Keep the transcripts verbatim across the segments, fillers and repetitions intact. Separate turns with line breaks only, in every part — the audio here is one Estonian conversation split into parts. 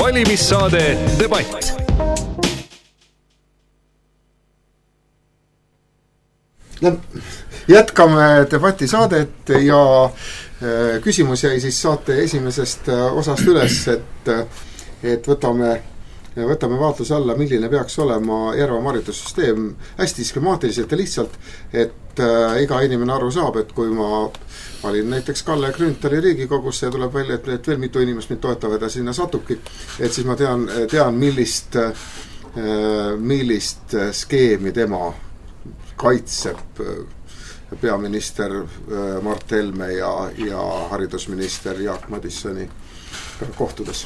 valimissaade Debatt.
Jätkame debatisaadet ja küsimus jäi siis saate esimesest osast üles, et, et võtame võtame vaatluse alla, milline peaks olema Järvamaa haridussüsteem hästi skemaatiliselt ja lihtsalt, et äh, iga inimene aru saab, et kui ma valin näiteks Kalle Grünthali Riigikogusse ja tuleb välja, et, et veel mitu inimest mind toetavad ja sinna satubki, et siis ma tean, tean millist, äh, millist skeemi tema kaitseb peaminister äh, Mart Helme ja, ja haridusminister Jaak Madissoni kohtudes.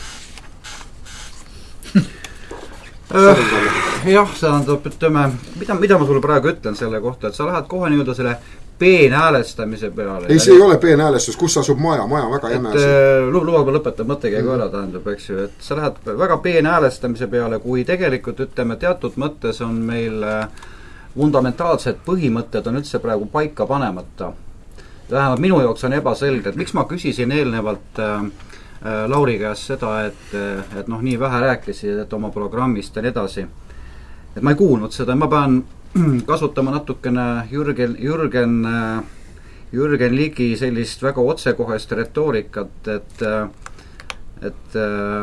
Uh, jah, see tähendab, ütleme, mida, mida ma sulle praegu ütlen selle kohta, et sa lähed kohe nii-öelda selle peenhäälestamise peale.
Ei, see ei ole peenhäälestus, kus asub maja, maja väga jäme asi.
Lubab lõpetab mõttekäigu mm. ära, tähendab, eks ju, et sa lähed väga peenhäälestamise peale, kui tegelikult, ütleme, teatud mõttes on meil fundamentaalsed põhimõtted on üldse praegu paika panemata. Vähemalt minu jaoks on ebaselge, et miks ma küsisin eelnevalt äh, Lauri käest seda, et, et noh, nii vähe rääkisid, et oma programmist ja nii edasi. Et ma ei kuulnud seda, ma pean kasutama natukene Jürgen, Jürgen, Jürgen Ligi sellist väga otsekohest retoorikat, et, et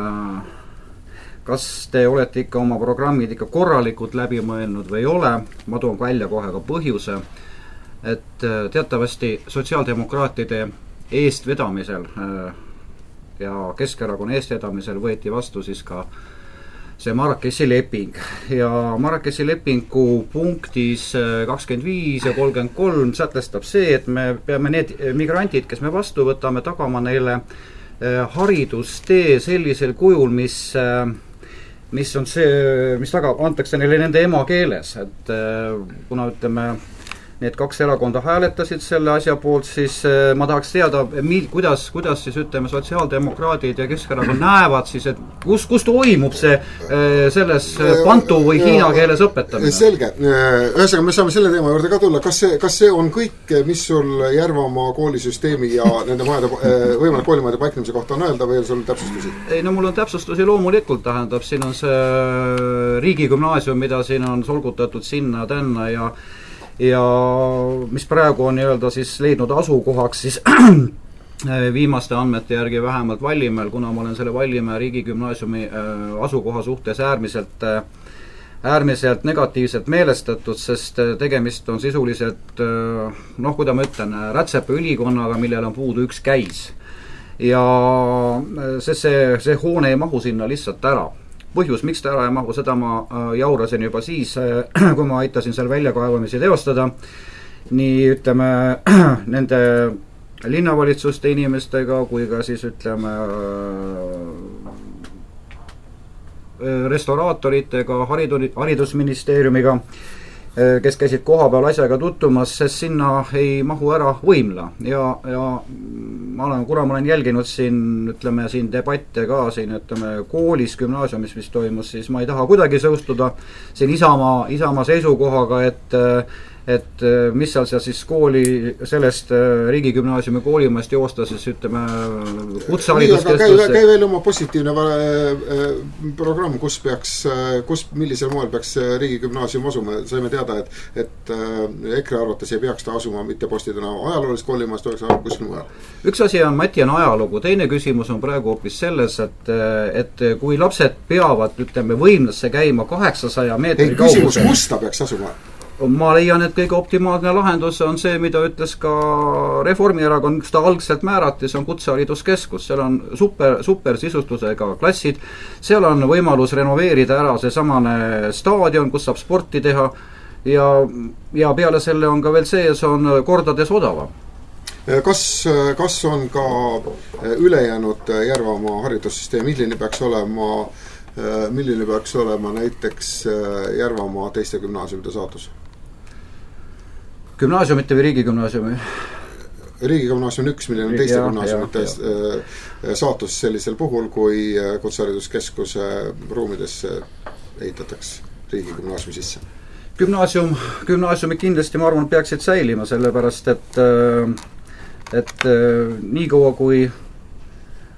kas te olete ikka oma programmid ikka korralikult läbi mõelnud või ei ole. Ma toon välja kohe ka põhjuse, et teatavasti sotsiaaldemokraatide eestvedamisel ja Keskerakonna eestvedamisel võeti vastu siis ka see Marrakechi leping. Ja Marrakechi lepingu punktis kakskümmend viis ja kolmkümmend kolm sätestab see, et me peame need migrantid, kes me vastu võtame, tagama neile haridustee sellisel kujul, mis, mis on see, mis taga antakse neile nende emakeeles. Et kuna ütleme, need kaks erakonda hääletasid selle asja poolt, siis ma tahaks teada, mil, kuidas, kuidas siis ütleme sotsiaaldemokraadid ja Keskerakond näevad siis, et kus, kus toimub see selles bantu või hiina keeles õpetamine?
Selge. Ühesõnaga, me saame selle teema juurde ka tulla. Kas see, kas see on kõik, mis sul Järvamaa koolisüsteemi ja nende majade, võimalik koolimajade paiknemise kohta on öelda või on sul täpsustusi?
Ei, no mul on täpsustusi loomulikult, tähendab, siin on see riigigümnaasium, mida siin on solgutatud sinna, tänna ja ja mis praegu on nii-öelda siis leidnud asukohaks siis viimaste andmete järgi vähemalt Vallimäel, kuna ma olen selle Vallimäe riigigümnaasiumi asukoha suhtes äärmiselt, äärmiselt negatiivselt meelestatud, sest tegemist on sisuliselt, noh, kuidas ma ütlen, Rätsepa ülikonnaga, millel on puudu üks käis. Ja see, see, see hoone ei mahu sinna lihtsalt ära. Põhjus, miks ta ära ei mahu, seda ma jaurasin juba siis, kui ma aitasin seal väljakaevamisi teostada. Nii ütleme nende linnavalitsuste inimestega, kui ka siis ütleme restauraatoritega, haridusministeeriumiga, kes käisid koha peal asjaga tuttumas, sest sinna ei mahu ära võimla. Ja, ja ma olen, kuna ma olen jälginud siin, ütleme, siin debatte ka siin, ütleme, koolis, gümnaasiumis, mis toimus, siis ma ei taha kuidagi sõustuda siin Isamaa, Isamaa seisukohaga, et et mis seal seal siis kooli, sellest riigigümnaasiumi koolimast joosta, siis ütleme kutsehariduskeskusse.
Käi, käi veel oma positiivne programm, kus peaks, kus, millisel moel peaks riigigümnaasium asuma. Saime teada, et, et EKRE arvates ei peaks ta asuma mitte postidena ajaloolist koolimast, oleks aga kuskil mujal.
Üks asi on, Mati, on ajalugu. Teine küsimus on praegu hoopis selles, et, et kui lapsed peavad, ütleme, võimlasse käima kaheksasaja meetri kaugusel.
Küsimus, kus ta peaks asuma?
Ma leian, et kõige optimaalne lahendus on see, mida ütles ka Reformierakond, kus ta algselt määrati, see on kutsehariduskeskus. Seal on super, super sisustusega klassid, seal on võimalus renoveerida ära see samane staadion, kus saab sporti teha ja, ja peale selle on ka veel see, see on kordades odavam.
Kas, kas on ka ülejäänud Järvamaa haridussüsteem, milline peaks olema, milline peaks olema näiteks Järvamaa teiste gümnaasiumide saatus?
Gümnaasiumite või riigigümnaasiumi?
Riigigümnaasium on üks, milline on teiste ja, gümnaasiumite ja, saatus sellisel puhul, kui kutsehariduskeskuse ruumidesse ehitatakse riigigümnaasiumi sisse.
Gümnaasium, gümnaasiumi kindlasti, ma arvan, peaksid säilima, sellepärast, et, et nii kaua, kui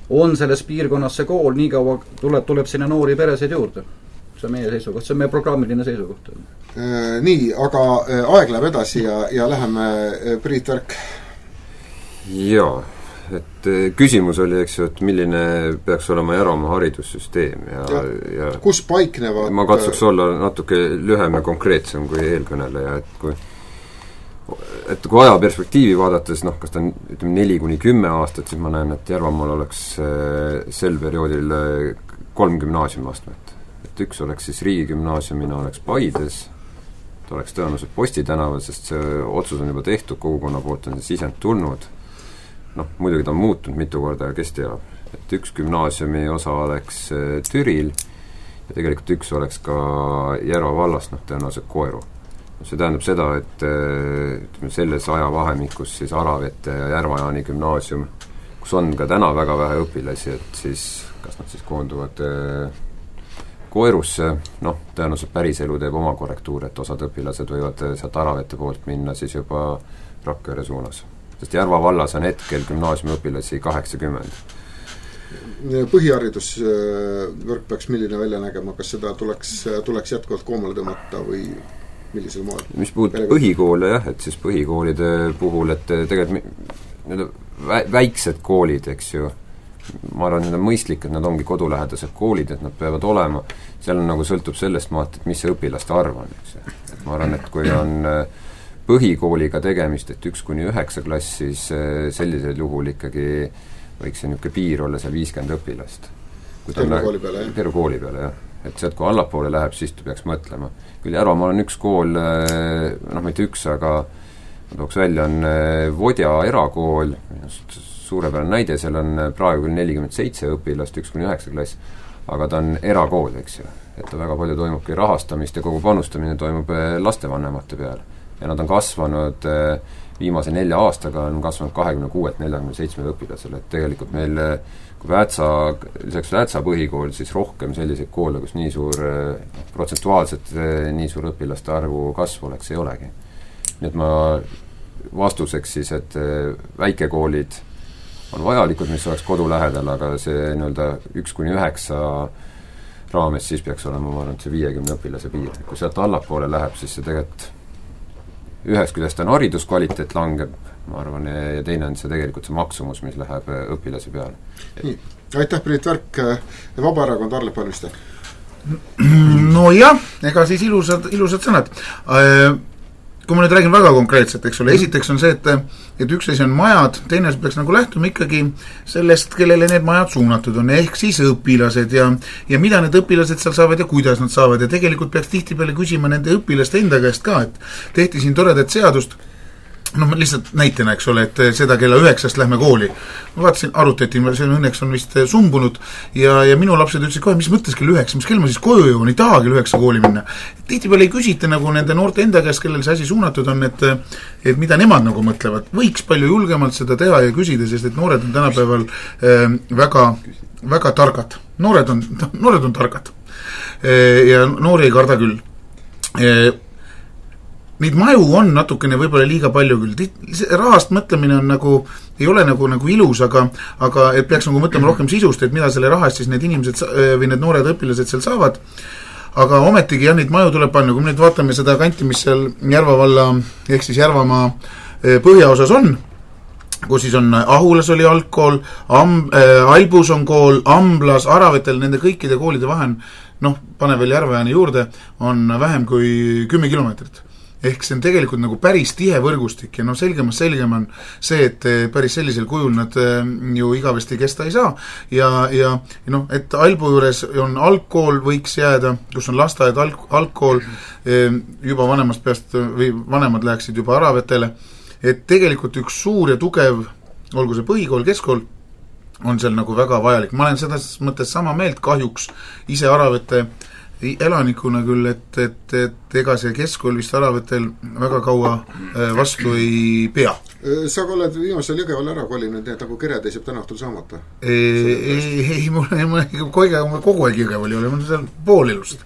on selles piirkonnas see kool, nii kaua tuleb, tuleb sinna noori peresid juurde. See on meie seisukoht, see on meie programmiline seisukoht.
Nii, aga aeg läheb edasi ja, ja läheme Priit Värk.
Jaa, et küsimus oli, eks ju, et milline peaks olema Järvamaa haridussüsteem ja, ja, ja
kus paiknevad
ma katsuks olla natuke lühem ja konkreetsem kui eelkõneleja, et kui et kui aja perspektiivi vaadates, noh, kas ta on ütleme neli kuni kümme aastat, siis ma näen, et Järvamaal oleks sel perioodil kolm gümnaasiumiastmet. Et üks oleks siis riigigümnaasiumina oleks Paides, ta oleks tõenäoliselt Posti tänaval, sest see otsus on juba tehtud, kogukonna poolt on see sisend tulnud. Noh, muidugi ta on muutunud mitu korda ja kes teab. Et üks gümnaasiumi osa oleks Türil ja tegelikult üks oleks ka Järva vallast, noh, tõenäoliselt Koeru. See tähendab seda, et ütleme, selles ajavahemikus siis Aravete ja Järvajaani gümnaasium, kus on ka täna väga vähe õpilasi, et siis kas nad siis koonduvad Koerusse, noh, tõenäoliselt päris elu teeb oma korrektuur, et osad õpilased võivad sealt Aravete poolt minna siis juba Rakvere suunas. Sest Järva vallas on hetkel gümnaasiumi õpilasi kaheksakümmend.
Põhiharidusvõrk peaks milline välja nägema, kas seda tuleks, tuleks jätkuvalt koomale tõmmata või millisel moel?
Mis puudutab põhikoole, jah, et siis põhikoolide puhul, et tegelikult need väiksed koolid, eks ju, ma arvan, need on mõistlik, et nad ongi kodulähedased koolid, et nad peavad olema, seal on nagu sõltub sellest maalt, et mis see õpilaste arv on, eks ju. Et ma arvan, et kui on põhikooliga tegemist, et üks kuni üheksa klass, siis sellisel juhul ikkagi võiks see niisugune piir olla seal viiskümmend õpilast.
Terve kooli peale, jah?
Terve kooli peale, jah. Et sealt, kui allapoole läheb, siis ta peaks mõtlema. Küll Järvamaal on üks kool, noh, mitte üks, aga ma tooks välja, on Vodja erakool, suurepärane näide, seal on praegu küll nelikümmend seitse õpilast, üks kuni üheksa klass, aga ta on erakool, eks ju. Et ta väga palju toimubki rahastamist ja kogu panustamine toimub lastevanemate peale. Ja nad on kasvanud viimase nelja aastaga on kasvanud kahekümne kuuelt neljakümne seitsme õpilasele, et tegelikult meil kui Väätsa, lisaks Väätsa põhikool, siis rohkem selliseid koole, kus nii suur protsentuaalselt nii suur õpilaste arvu kasv oleks, ei olegi. Nii et ma vastuseks siis, et väikekoolid on vajalikud, mis oleks kodu lähedal, aga see nii-öelda üks kuni üheksa raames siis peaks olema, ma arvan, see viiekümne õpilase piir. Kui sealt allapoole läheb, siis see tegelikult ühest küljest on hariduskvaliteet langeb, ma arvan, ja teine on see tegelikult see maksumus, mis läheb õpilasi peale.
Nii, aitäh, Priit Värk, Vabaerakond, Arle Palmiste.
No jah, ega siis ilusad, ilusad sõnad. Kui ma nüüd räägin väga konkreetselt, eks ole, esiteks on see, et, et üks asi on majad, teine peaks nagu lähtuma ikkagi sellest, kellele need majad suunatud on, ehk siis õpilased ja, ja mida need õpilased seal saavad ja kuidas nad saavad ja tegelikult peaks tihtipeale küsima nende õpilaste enda käest ka, et tehti siin toredat seadust, no lihtsalt näitena, eks ole, et seda kella üheksast lähme kooli. Ma vaatasin, arutati, see õnneks on vist sumbunud ja, ja minu lapsed ütlesid kohe, mis mõttes kell üheksa, mis kell ma siis koju jõuan, ei taha kell üheksa kooli minna. Tihtipeale ei küsita nagu nende noorte enda käest, kellel see asi suunatud on, et, et mida nemad nagu mõtlevad. Võiks palju julgemalt seda teha ja küsida, sest et noored on tänapäeval äh, väga, väga targad. Noored on, noored on targad. Äh, ja noori ei karda küll. Äh, Neid maju on natukene võib-olla liiga palju küll. Rahast mõtlemine on nagu, ei ole nagu, nagu ilus, aga, aga et peaks nagu mõtlema rohkem sisust, et mida selle rahast siis need inimesed või need noored õpilased seal saavad. Aga ometigi jah, neid maju tuleb panna. Kui me nüüd vaatame seda kanti, mis seal Järva valla, ehk siis Järvamaa põhjaosas on, kus siis on Ahulas oli algkool, Am, äh, Albus on kool, Amblas, Aravetel, nende kõikide koolide vahen, noh, pane veel Järvajani juurde, on vähem kui kümme kilomeetrit. Ehk see on tegelikult nagu päris tihe võrgustik ja no selgemas selgem on see, et päris sellisel kujul nad ju igavesti kesta ei saa ja, ja noh, et Albu juures on algkool võiks jääda, kus on lasteaed alg, algkool juba vanemast peast või vanemad läheksid juba Aravetele, et tegelikult üks suur ja tugev, olgu see põhikool, keskkool, on seal nagu väga vajalik. Ma olen seda mõttes sama meelt kahjuks ise Aravete elanikuna küll, et, et, et ega see keskkool vist Aravetel väga kaua vastu ei pea.
Sa oled viimasel Jõgeval ära kolinud, nii et nagu Kere teiseb täna õhtul saamata?
Ei, ei, ei, mul on kogu, kogu aeg Jõgeval ei ole, mul on seal pool ilust.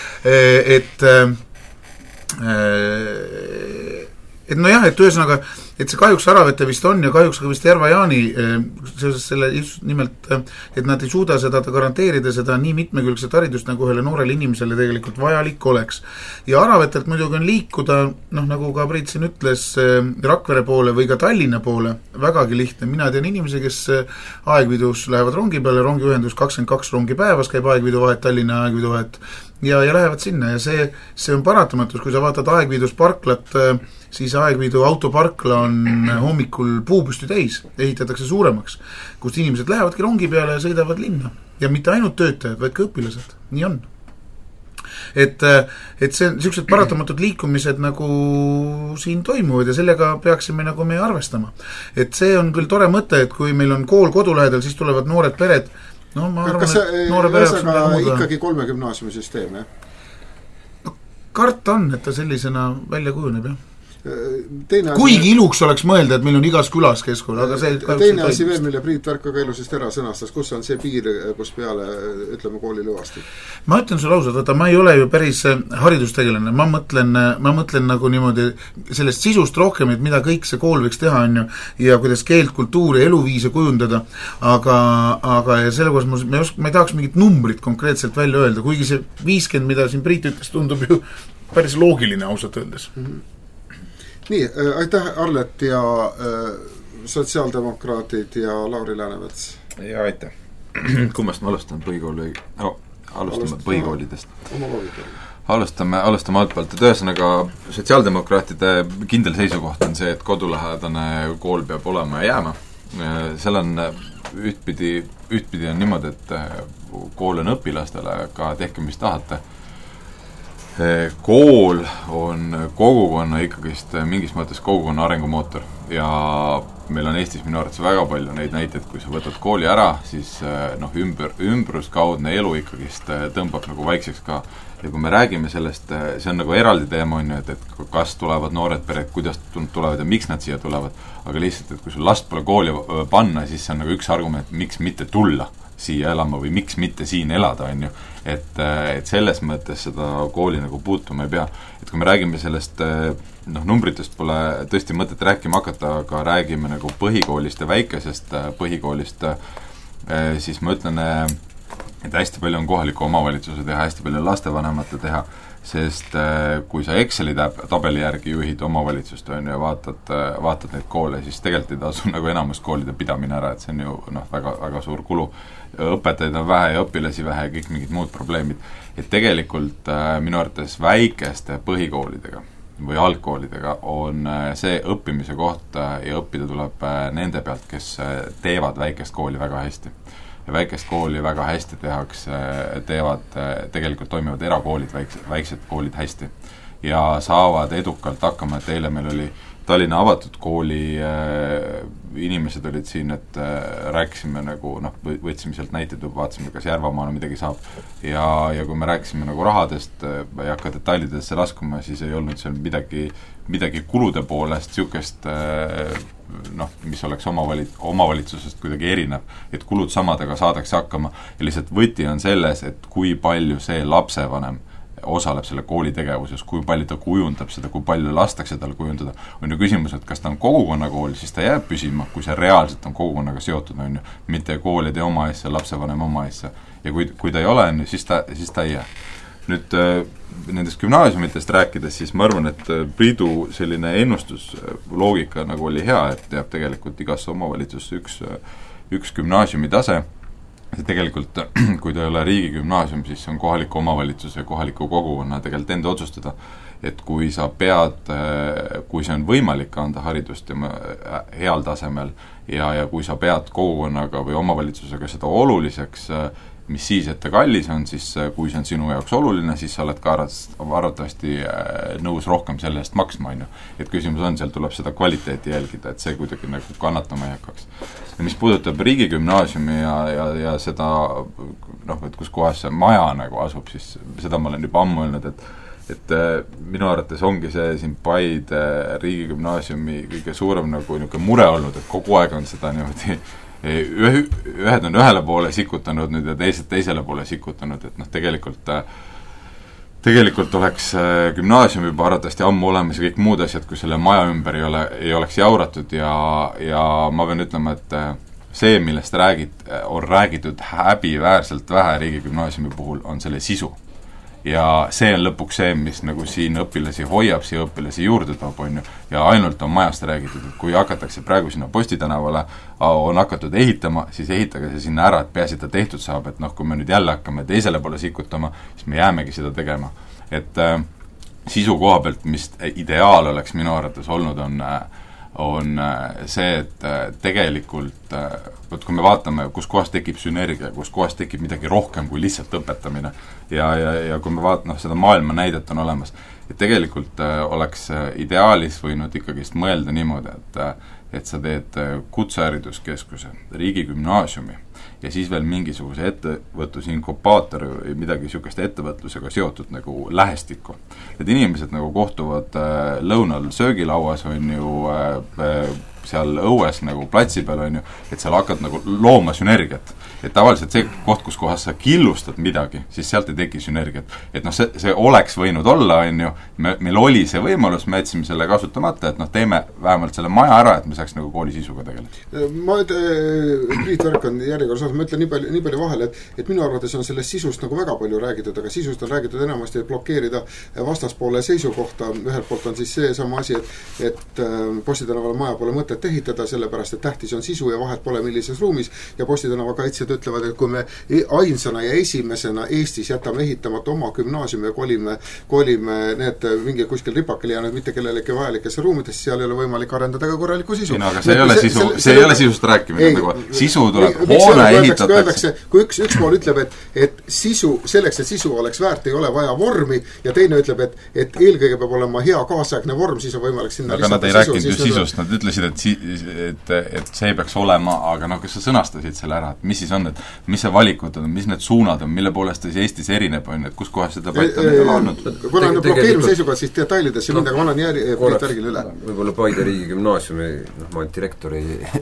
Et, et nojah, et ühesõnaga et see kahjuks Aravete vist on ja kahjuks ka vist Järva-Jaani seoses selle just nimelt, et nad ei suuda seda garanteerida, seda nii mitmekülgset haridust, nagu ühele noorele inimesele tegelikult vajalik oleks. Ja Aravetelt muidugi on liikuda, noh nagu ka Priit siin ütles, Rakvere poole või ka Tallinna poole vägagi lihtne. Mina tean inimesi, kes Aegvidus lähevad rongi peale, rongiühendus kakskümmend kaks rongi päevas käib Aegvidu vahet, Tallinna Aegvidu vahet ja, ja lähevad sinna ja see, see on paratamatus, kui sa vaatad Aegvidus parklat, siis Aegvidu autoparkla on hommikul puupüsti täis, ehitatakse suuremaks, kust inimesed lähevadki rongi peale ja sõidavad linna. Ja mitte ainult töötajad, vaid ka õpilased. Nii on. Et, et see on sellised paratamatud liikumised nagu siin toimuvad ja sellega peaksime nagu me arvestama. Et see on küll tore mõte, et kui meil on kool kodulähedal, siis tulevad noored pered. No ma arvan,
kas see ühesõnaga ikkagi kolme gümnaasiumi süsteem, jah?
No, kart on, et ta sellisena välja kujuneb, jah.
Teine
kuigi asi, iluks oleks mõelda, et meil on igas külas keskkool, aga see
teine asi veel, mille Priit Värk ka ilusest ära sõnastas, kus on see piir, kus peale, ütleme, kooli lõvasti?
Ma ütlen sulle ausalt, võtta, ma ei ole ju päris haridustegelane, ma mõtlen, ma mõtlen nagu niimoodi sellest sisust rohkem, et mida kõik see kool võiks teha, on ju, ja kuidas keelt, kultuuri, eluviise kujundada, aga, aga ja selle koos ma, ma, ei, ma ei tahaks mingit numbrit konkreetselt välja öelda, kuigi see viiskümmend, mida siin Priit ütles, tundub ju päris loogiline ausalt öeldes.
Mm-hmm. Nii, äh, aitäh Arlet ja äh, sotsiaaldemokraatid ja Lauri Läänemets.
Ja aitäh. Kummast ma alustan põhikooli, no, alustame Alust, põhikoolidest. Alustame, alustame altpoolt, et ühesõnaga sotsiaaldemokraatide kindel seisukoht on see, et kodulähedane kool peab olema ja jääma. Seal on ühtpidi, ühtpidi on niimoodi, et kool on õpilastele, aga tehke mis tahate. Kool on kogukonna ikkagist mingis mõttes kogukonna arengumootor ja meil on Eestis minu arvates väga palju neid näiteid, kui sa võtad kooli ära, siis noh, ümber, ümbruskaudne elu ikkagist tõmbab nagu vaikseks ka. Ja kui me räägime sellest, see on nagu eraldi teema on ju, et, et kas tulevad noored pered, kuidas tulevad ja miks nad siia tulevad, aga lihtsalt, et kui sul last pole kooli panna, siis see on nagu üks argument, miks mitte tulla siia elama või miks mitte siin elada, on ju. Et, et selles mõttes seda kooli nagu puutuma ei pea. Et kui me räägime sellest, noh, numbritest pole tõesti mõtet rääkima hakata, aga räägime nagu põhikoolist ja väikesest põhikoolist, siis ma ütlen, et hästi palju on kohaliku omavalitsuse teha, hästi palju lastevanemate teha, sest kui sa Exceli tabeli järgi juhid omavalitsust on ja vaatad, vaatad neid koole, siis tegelikult ei tasu nagu enamus koolide pidamine ära, et see on ju noh, väga, väga suur kulu. Õpetajaid on vähe ja õpilasi vähe ja kõik mingid muud probleemid. Et tegelikult minu arvates väikeste põhikoolidega või algkoolidega on see õppimise koht ja õppida tuleb nende pealt, kes teevad väikest kooli väga hästi. Ja väikest kooli väga hästi tehakse, teevad, tegelikult toimivad erakoolid, väiksed, väiksed koolid hästi ja saavad edukalt hakkama, et eile meil oli Tallinna avatud kooli äh, inimesed olid siin, et äh, rääkisime nagu, noh, võtsime sealt näiteid, vaatasime, kas Järvamaal midagi saab ja, ja kui me rääkisime nagu rahadest, äh, ei hakka detailidesse laskuma, siis ei olnud seal midagi, midagi kulude poolest siukest äh, noh, mis oleks omavalit, omavalitsusest kuidagi erinev, et kulud samadega saadakse hakkama ja lihtsalt võti on selles, et kui palju see lapsevanem osaleb selle kooli tegevuses, kui palju ta kujundab seda, kui palju lastakse tal kujundada, on ju küsimus, et kas ta on kogukonnakool, siis ta jääb püsima, kui see reaalselt on kogukonnaga seotud, on ju, mitte kool ei tee oma asja, lapsevanem oma asja ja kui, kui ta ei ole, siis ta, siis ta ei jää. Nüüd nendest gümnaasiumitest rääkides, siis ma arvan, et Priidu selline ennustusloogika nagu oli hea, et jääb tegelikult igasse omavalitsusse üks, üks gümnaasiumi tase. See tegelikult, kui ta ei ole riigigümnaasium, siis on kohaliku omavalitsuse ja kohaliku kogukonna tegelikult enda otsustada, et kui sa pead, kui see on võimalik anda haridust ja heal tasemel ja, ja kui sa pead kogukonnaga või omavalitsusega seda oluliseks, mis siis, et ta kallis on, siis kui see on sinu jaoks oluline, siis sa oled ka arvatavasti nõus rohkem selle eest maksma, on ju. Et küsimus on, seal tuleb seda kvaliteeti jälgida, et see kuidagi nagu kannatama ei hakkaks. Ja mis puudutab riigigümnaasiumi ja, ja, ja seda, noh, et kus kohas see maja nagu asub, siis seda ma olen juba ammu öelnud, et et minu arvates ongi see siin Paide riigigümnaasiumi kõige suurem nagu niisugune mure olnud, et kogu aeg on seda niimoodi ühe, ühed on ühele poole sikutanud nüüd ja teised teisele poole sikutanud, et noh, tegelikult tegelikult oleks gümnaasium juba arvatavasti ammu olemas ja kõik muud asjad, kui selle maja ümber ei ole, ei oleks jauratud ja, ja ma pean ütlema, et see, millest räägid, on räägitud häbiväärselt vähe riigigümnaasiumi puhul, on selle sisu. Ja see on lõpuks see, mis nagu siin õpilasi hoiab, siia õpilasi juurde toob, on ju, ja ainult on majast räägitud, et kui hakatakse praegu sinna Postitänavale, on hakatud ehitama, siis ehitage see sinna ära, et peaasi, ta tehtud saab, et noh, kui me nüüd jälle hakkame teisele poole sikutama, siis me jäämegi seda tegema. Et äh, sisu koha pealt, mis ideaal oleks minu arvates olnud, on äh, on see, et tegelikult, võt, kui me vaatame, kus kohas tekib sünergia, kus kohas tekib midagi rohkem kui lihtsalt õpetamine ja, ja, ja kui me vaatame, noh, seda maailma näidet on olemas, et tegelikult oleks ideaalis võinud ikkagist mõelda niimoodi, et et sa teed kutsehariduskeskuse, riigigümnaasiumi ja siis veel mingisuguse ettevõtlusinkubaatori või midagi niisugust ettevõtlusega seotud nagu lähestikku. Need inimesed nagu kohtuvad äh, lõunal söögilauas, on ju, äh, seal õues nagu platsi peal, on ju, et seal hakkad nagu looma sünergiat. Et tavaliselt see koht, kus kohas sa killustad midagi, siis sealt ei teki sünergiat. Et noh, see, see oleks võinud olla, on ju, me, meil oli see võimalus, me jätsime selle kasutamata, et noh, teeme vähemalt selle maja ära, et me saaks nagu kooli sisuga tegeleda.
Ma Priit Värk on järjekorras, ma ütlen nii palju, nii palju vahele, et, et minu arvates on sellest sisust nagu väga palju räägitud, aga sisust on räägitud enamasti, et blokeerida vastaspoole seisukohta. Ühelt poolt on siis see sama asi, et, et Postitänavale maja pole mõtet ehitada, sellepärast, et tähtis on sisu ja vahet pole millises ruumis ja Postitänava kaitsjad ütlevad, et kui me ainsana ja esimesena Eestis jätame ehitamata oma gümnaasiumi ja kolime, kolime need mingi kuskil ripakil jäänud mitte kellelegi vajalikesse ruumidesse, seal ei ole võimalik arendada ka korralikku sisu.
No, aga see, ei ole, sisu, see, see ei ole sisust rääkimine, nagu sisu tuleb, hoone ehitatakse.
Kui üks, üks pool ütleb, et, et sisu, selleks, et sisu oleks väärt, ei ole vaja vormi ja teine ütleb, et, et eelkõige peab olema hea kaasaegne vorm, siis on võimalik sinna
aga nad ei rääkinud ju sisust, nad ütlesid, et, si, et, et see ei peaks olema, aga noh, kas sa sõnastasid selle ära, et mis siis on, et mis see valikud on, mis need suunad on, mille poolest siis Eestis erineb, on, et kus kohas seda paita on meil olnud?
Kuna on blokeerimise seisukohad, siis detailidesse no, midagi, ma annan jääri Priit Värgile üle.
Võib-olla Paide riigigümnaasiumi, noh, ma direktori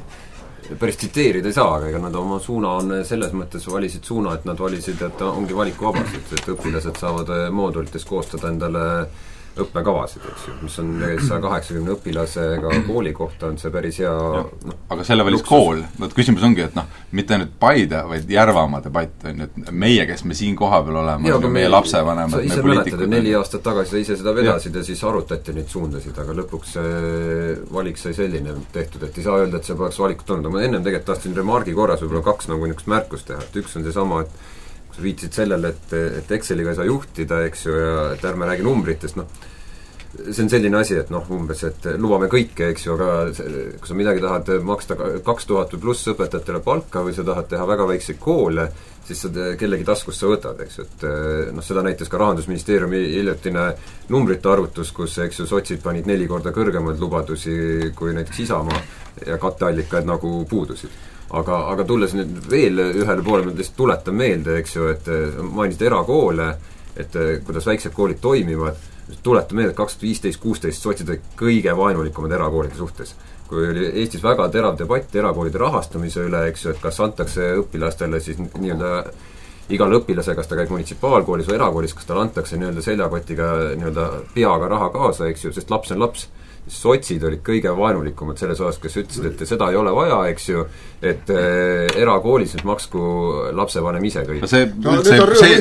päris tsiteerida ei saa, aga ega nad oma suuna on selles mõttes valisid suuna, et nad valisid, et ongi valikuvabased, et õpilased saavad moodulites koostada endale õppekavasid, eks ju, mis on saja kaheksakümne õpilasega kooli kohta on see päris hea no,
aga selle valis kool, võt küsimus ongi, et noh, mitte nüüd Paide, vaid Järvamaa debatt on, et meie, kes me siin koha peal oleme, ja, meie lapsevanemad,
me poliitikud neli aastat tagasi sa ise seda vedasid ja. ja siis arutati neid suundasid, aga lõpuks see valik sai selline tehtud, et ei saa öelda, et see poleks valikut olnud, ma ennem tegelikult tahtsin remargi korras võib-olla kaks nagu niisugust märkust teha, et üks on see sama, et viitsid sellele, et, et Exceliga ei saa juhtida, eks ju, ja et ärme räägi numbritest, noh, see on selline asi, et noh, umbes, et lubame kõike, eks ju, aga kui sa midagi tahad maksta kaks tuhat või pluss õpetajatele palka või sa tahad teha väga väikseid koole, siis sa kellegi taskust sa võtad, eks ju, et noh, seda näitas ka Rahandusministeeriumi hiljutine numbrite arvutus, kus, eks ju, sotsid panid neli korda kõrgemaid lubadusi kui näiteks Isamaa ja katteallikaid nagu puudusid. Aga, aga tulles nüüd veel ühele poole, ma lihtsalt tuletan meelde, eks ju, et mainisid erakoole, et kuidas väiksed koolid toimivad, tuletan meelde, et kaks tuhat viisteist kuusteist sotsid olid kõige vaenulikumad erakoolide suhtes. Kui oli Eestis väga terav debatt erakoolide rahastamise üle, eks ju, et kas antakse õpilastele siis nii-öelda igale õpilase, kas ta käib munitsipaalkoolis või erakoolis, kas talle antakse nii-öelda seljakotiga nii-öelda peaga raha kaasa, eks ju, sest laps on laps. Sotsid olid kõige vaenulikumad selles osas, kes ütlesid, et seda ei ole vaja, eks ju, et äh, erakoolis nüüd maksku lapsevanem ise kõik.
No see,
no,
see, see,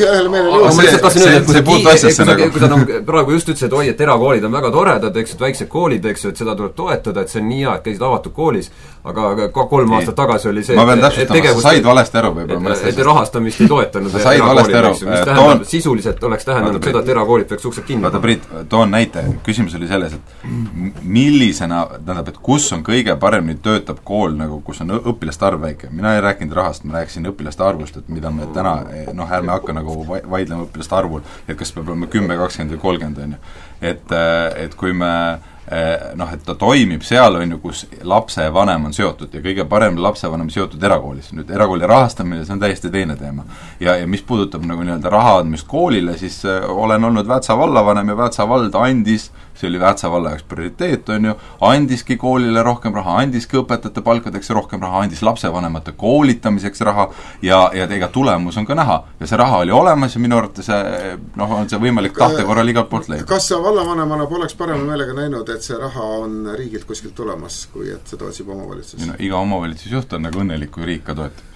see puutu asjasse nagu.
Kui ta nagu praegu just ütles, et oi, et erakoolid on väga toredad, eks, et väiksed koolid, eks, et seda tuleb toetada, et see on nii hea, et käisid avatud koolis, aga ka kolm ei. aastat tagasi oli see,
ma pean täpsustama, sa said valesti aru võib-olla.
Et, et rahastamist ei toetanud erakoolid, mis tähendab, sisuliselt oleks tähendanud seda, et erakoolid peaks uksed kinni.
Vaata, Priit, toon näite. Küsimus oli selles, et millisena, tähendab, et kus on kõige paremini töötab kool, nagu kus on õpilaste arv väike. Mina ei rääkinud rahast, ma rääkisin õpilaste arvust, et mida me täna, noh, ärme hakka nagu vaidlema õpilaste arvul, et kas peab olema kümme, kakskümmend või kolmkümmend, on ju. Et, et kui me noh, et ta toimib seal, on ju, kus lapsevanem on seotud ja kõige parem lapsevanem seotud erakoolis. Nüüd erakooli rahastamine, see on täiesti teine teema. Ja, ja mis puudutab nagu nii-öelda raha andmist koolile, siis olen olnud Väätsa vallavanem ja Väätsa vald andis see oli Väätsa valla jaoks prioriteet, on ju, andiski koolile rohkem raha, andiski õpetajate palkadeks rohkem raha, andis lapsevanemate koolitamiseks raha ja, ja ega tulemus on ka näha. Ja see raha oli olemas ja minu arvates see, noh, on see võimalik tahte korral igalt poolt leida.
Kas sa vallavanemana poleks parema meelega näinud, et see raha on riigilt kuskilt tulemas, kui et seda otsib omavalitsus?
No, iga omavalitsusjuht on nagu õnnelik, kui riik ka toetab.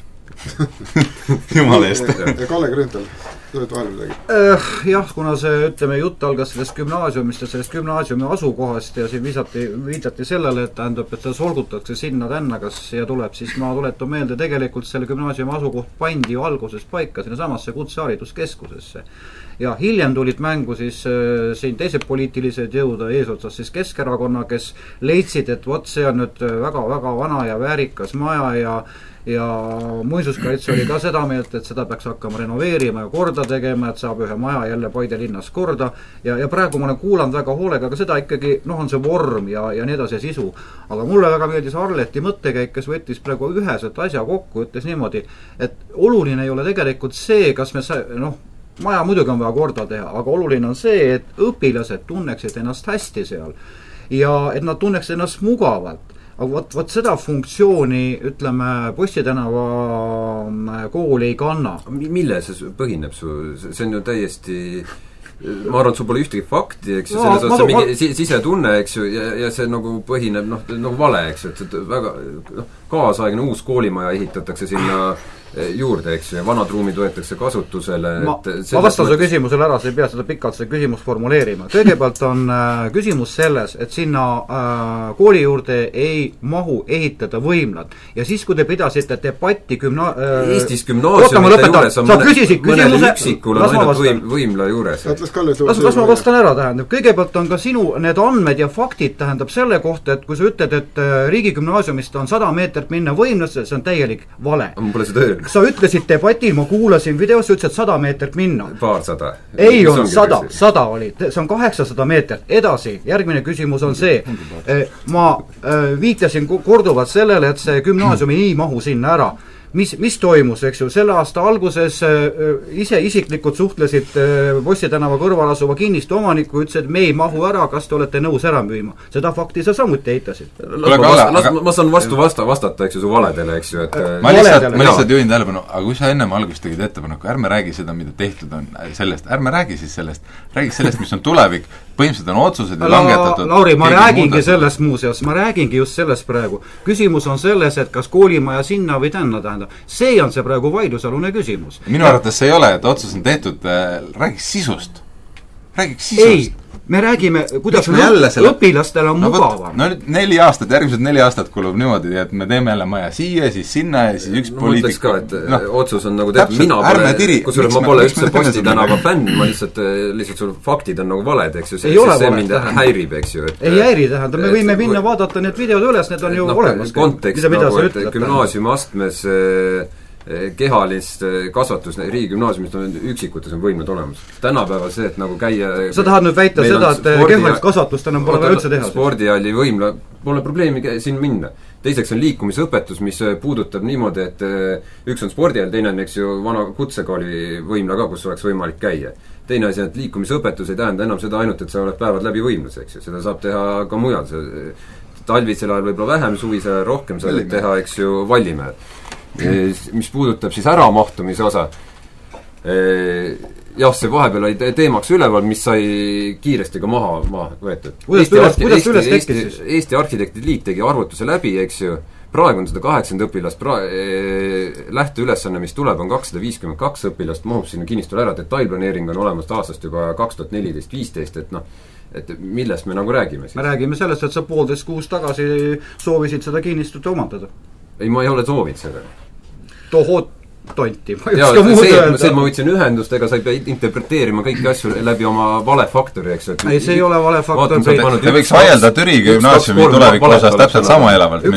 Jumala eest.
Kalle Grünthal, tuled vahel midagi?
Jah, kuna see, ütleme, jutt algas sellest gümnaasiumist ja sellest gümnaasiumi asukohast ja siin viisati, viidati sellele, et tähendab, et see solgutakse sinna tänna, kas siia tuleb, siis ma tuletan meelde, tegelikult selle gümnaasiumi asukoht pandi ju alguses paika sinna samasse kutsehariduskeskusesse. Ja hiljem tulid mängu siis äh, siin teised poliitilised jõuda eesotsas siis Keskerakonna, kes leidsid, et vot see on nüüd väga-väga vana ja väärikas maja ja ja muinsuskaitse oli ka seda meelt, et seda peaks hakkama renoveerima ja korda tegema, et saab ühe maja jälle Paide linnas korda ja, ja praegu ma olen kuulanud väga hoolega, aga seda ikkagi, noh, on see vorm ja, ja nii edasi ja sisu. Aga mulle väga meeldis Arleti mõttekäik, kes võttis praegu üheselt asja kokku, ütles niimoodi, et oluline ei ole tegelikult see, kas me sa, noh, maja muidugi on vaja korda teha, aga oluline on see, et õpilased tunneksid ennast hästi seal ja et nad tunneksid ennast mugavalt. Aga võt, võt seda funktsiooni, ütleme, Posti tänava kool ei kanna.
Mille see põhineb su? See on ju täiesti... Ma arvan, et sul pole ühtegi fakti, eks ju, no, selles osas mingi ma... sisetunne, eks ju, ja, ja see nagu põhineb, noh, nagu vale, eks ju, et väga noh, kaasaegne uus koolimaja ehitatakse sinna juurde, eks ju, ja vanad ruumid võetakse kasutusele.
Ma, ma vastan mõttes... küsimusele ära, sa ei pea seda pikalt seda küsimust formuleerima. Kõigepealt on äh, küsimus selles, et sinna äh, kooli juurde ei mahu ehitada võimlad. Ja siis, kui te pidasite debatti gümna... Äh,
Eestis gümnaasiumite juures on mõne, mõnel üksikul on ainult võim, võimla juures.
Las, las ma vastan ära, tähendab. Kõigepealt on ka sinu need andmed ja faktid, tähendab selle kohta, et kui sa ütled, et riigigümnaasiumist on sada meetrit minna võimlasse, see on täielik vale.
Ma pole seda öelnud.
Sa ütlesid debatil, ma kuulasin videos, ütlesid sada meetrit minna.
Paarsada.
Ei on sada, sada oli, see on kaheksasada meetrit. Edasi, järgmine küsimus on see. Ma viitasin korduvalt sellele, et see gümnaasium ei mahu sinna ära. Mis, mis toimus, eks ju, selle aasta alguses äh, ise isiklikult suhtlesid äh, Posti tänava kõrval asuva kinnistu omaniku, ütlesid, et me ei mahu ära, kas te olete nõus ära müüma. Seda fakti sa samuti eitasid.
Ma, ma, ma, ma saan vastu vasta, vastata, eks ju, su valedele, eks ju, et
ma lihtsalt, ma lihtsalt juhin tähelepanu, aga kui sa ennem algust tegid ettepaneku, ärme räägi seda, mida tehtud on sellest, ärme räägi siis sellest, räägi sellest, mis on tulevik, põhimõtteliselt on otsused ja langetatud.
Lauri, ma räägingi sellest muuseas, ma räägingi just sellest praegu. Küsimus on selles, et kas koolimaja sinna või tänna tähendab. See on see praegu vaidlusalune küsimus.
Minu arvates see ei ole, et otsus on tehtud, äh, räägiks sisust. Räägiks sisust.
Ei, me räägime, kuidas on selle... õpilastel on no, mugavam.
No nüüd neli aastat, järgmised neli aastat kulub niimoodi, et me teeme jälle maja siia, siis sinna ja siis üks
no,
poliitik.
Ka, et no, otsus on nagu tehtud, mina pole, kusjuures ma pole üldse Posti tänava fänn, ma lihtsalt, lihtsalt sul faktid on nagu valed, eks ju, see, see, see mind häirib, eks ju. Et,
ei häiri tähendab, me võime minna vaadata need videod üles, need on ju no, olemas.
Kontekst mida, mida nagu, et gümnaasiumi astmes kehalist kasvatus riigigümnaasiumist on üksikutes on võimed olemas. Tänapäeval see, et nagu käia... Sa
tahad nüüd väita seda, et spordi... kehalist kasvatust enam pole üldse teha?
Spordihalli võimla, pole probleemi siin minna. Teiseks on liikumisõpetus, mis puudutab niimoodi, et üks on spordihall, teine on, eks ju, vana kutsekooli võimla ka, kus oleks võimalik käia. Teine asi on, et liikumisõpetus ei tähenda enam seda ainult, et sa oled päevad läbi võimlas, eks ju. Seda saab teha ka mujal. Talvisel ajal võib-olla vähem, suvisel rohkem sa võid teha, eks ju, Vallimäel. Mis puudutab siis äramahtumise osa, jah, see vahepeal oli teemaks üleval, mis sai kiiresti ka maha, maha võetud.
Eesti, üles, arhitekt, üles Eesti,
Eesti, Eesti Arhitektide Liit tegi arvutuse läbi, eks ju, praegu on seda kaheksakümmend õpilast, pra- e, lähteülesanne, mis tuleb, on kakssada viiskümmend kaks õpilast, mahub sinna kinnistul ära, detailplaneering on olemas aastast juba kaks tuhat neliteist viisteist, et noh, et millest me nagu räägime siis?
Me räägime sellest, et sa poolteist kuus tagasi soovisid seda kinnistut omandada.
Ei, ma ei ole soovinud seda.
Tohot tonti.
Jaa, see, see, see ma võtsin ühendust, ega sa ei pea interpreteerima kõiki asju läbi oma valefaktori, eks.
Ei, see ei ole valefaktor.
Te võiks vaielda Türi gümnaasiumi tuleviku osas täpselt sama elavalt.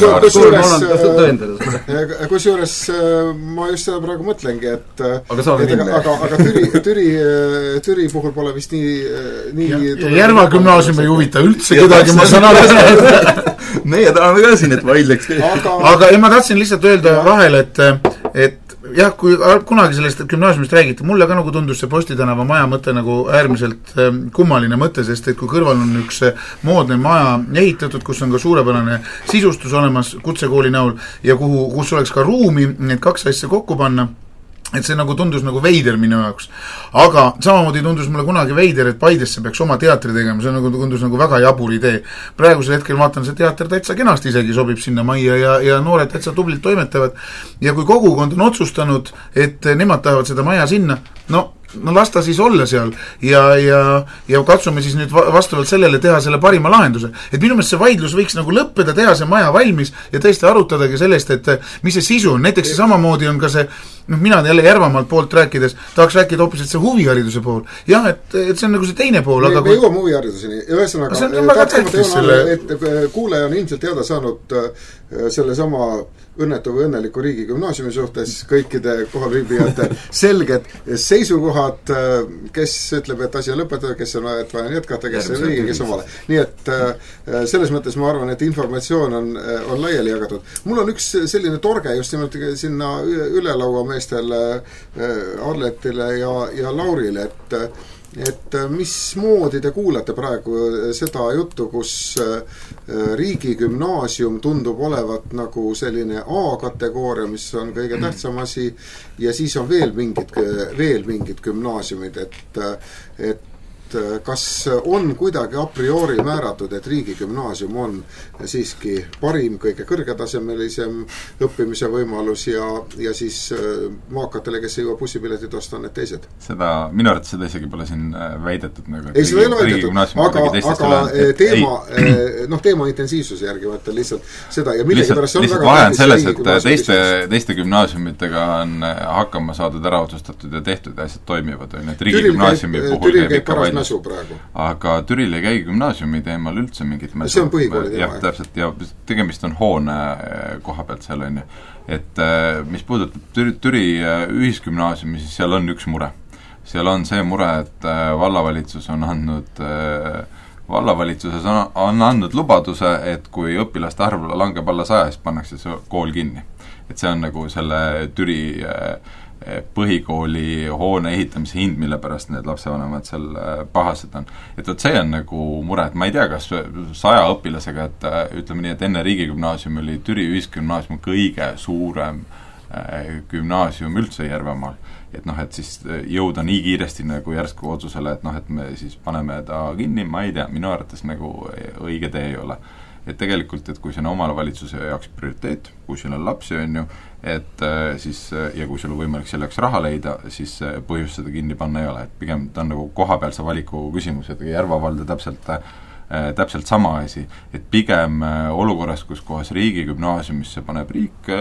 Kusjuures ma just seda praegu mõtlengi, et
aga saame minna.
Aga, aga Türi, Türi, Türi puhul pole vist nii, nii
Järva gümnaasium ei huvita üldse kedagi, ma saan aru.
Meie tahame ka siin, et vaidleks.
Aga, aga ma tahtsin lihtsalt öelda vahel, et et jah, kui kunagi sellest gümnaasiumist räägiti, mulle ka nagu tundus see Posti tänava maja mõte nagu äärmiselt kummaline mõte, sest et kui kõrval on üks moodne maja ehitatud, kus on ka suurepärane sisustus olemas kutsekooli näol ja kuhu, kus oleks ka ruumi need kaks asja kokku panna, et see nagu tundus nagu veider minu jaoks. Aga samamoodi tundus mulle kunagi veider, et Paidesse peaks oma teatri tegema, see nagu tundus nagu väga jabur idee. Praegusel hetkel vaatan, see teater täitsa kenasti isegi sobib sinna majja ja, ja noored täitsa tublilt toimetavad. Ja kui kogukond on otsustanud, et nemad tahavad seda maja sinna, no no lasta siis olla seal ja, ja, ja katsume siis nüüd vastavalt sellele teha selle parima lahenduse. Et minu meelest see vaidlus võiks nagu lõppeda, teha see maja valmis ja tõesti arutadagi sellest, et mis see sisu on. Näiteks see samamoodi on ka see, noh, mina jälle Järvamaalt poolt rääkides tahaks rääkida hoopis, et see huvihariduse pool. Jah, et, et see on nagu see teine pool.
Me,
aga
me jõuame huvihariduseni. Ühesõnaga, selle... et kuulaja on ilmselt teada saanud selle sama õnnetu või õnneliku riigi gümnaasiumi suhtes kõikide kohalviibijate selged seisukohad, kes ütleb, et asi on lõpetada, kes on, et vaja jätkata, kes on õige, kes on vale. Nii et selles mõttes ma arvan, et informatsioon on, on laiali jagatud. Mul on üks selline torge just nimelt sinna ülelaua meestele Arletile ja, ja Laurile, et et mismoodi te kuulate praegu seda juttu, kus riigigümnaasium tundub olevat nagu selline A-kategooria, mis on kõige tähtsam asi, ja siis on veel mingid, veel mingid gümnaasiumid, et, et kas on kuidagi a priori määratud, et riigigümnaasium on siiski parim, kõige kõrgetasemelisem õppimise võimalus ja, ja siis maakatele, kes ei jõua bussipiletid osta, on need teised? Seda, minu arvates seda isegi pole siin väidetud. Nagu, ei, seda ei ole väidetud, aga, aga teema, noh, teema intensiivsuse järgi võtta lihtsalt seda ja millegi pärast on väga
vahe on selles, et teiste, teiste gümnaasiumitega on hakkama saadud ära otsustatud ja tehtud ja asjad toimivad, et riigigümnaasiumi puhul käib ikka vaid praegu. Aga Türil ei käi gümnaasiumi teemal üldse mingit mäsu. See on põhikooli teema. Jah, täpselt, ja tegemist on hoone koha pealt seal on ju. Et mis puudutab Türi, Türi ühisgümnaasiumi, siis seal on üks mure. Seal on see mure, et vallavalitsus on andnud vallavalitsuses on, on andnud lubaduse, et kui õpilaste arv langeb alla saja, siis pannakse see kool kinni. Et see on nagu selle Türi põhikooli hoone ehitamise hind, mille pärast need lapsevanemad seal pahased on. Et võt see on nagu mure, et ma ei tea, kas saja õpilasega, et ütleme nii, et enne riigigümnaasium oli Türi ühisgümnaasium kõige suurem gümnaasium üldse Järvemaal. Et noh, et siis jõuda nii kiiresti nagu järsku otsusele, et noh, et me siis paneme ta kinni, ma ei tea, minu arvates nagu õige tee ei ole. Et tegelikult, et kui see on omavalitsuse jaoks prioriteet, kui seal on lapsi on ju, et siis, ja kui sul on võimalik selleks raha leida, siis põhjus seda kinni panna ei ole. Et pigem ta on nagu kohapealse valiku küsimus, et Järva valda täpselt, täpselt sama asi. Et pigem olukorras, kus kohas riigigümnaasiumisse paneb riik,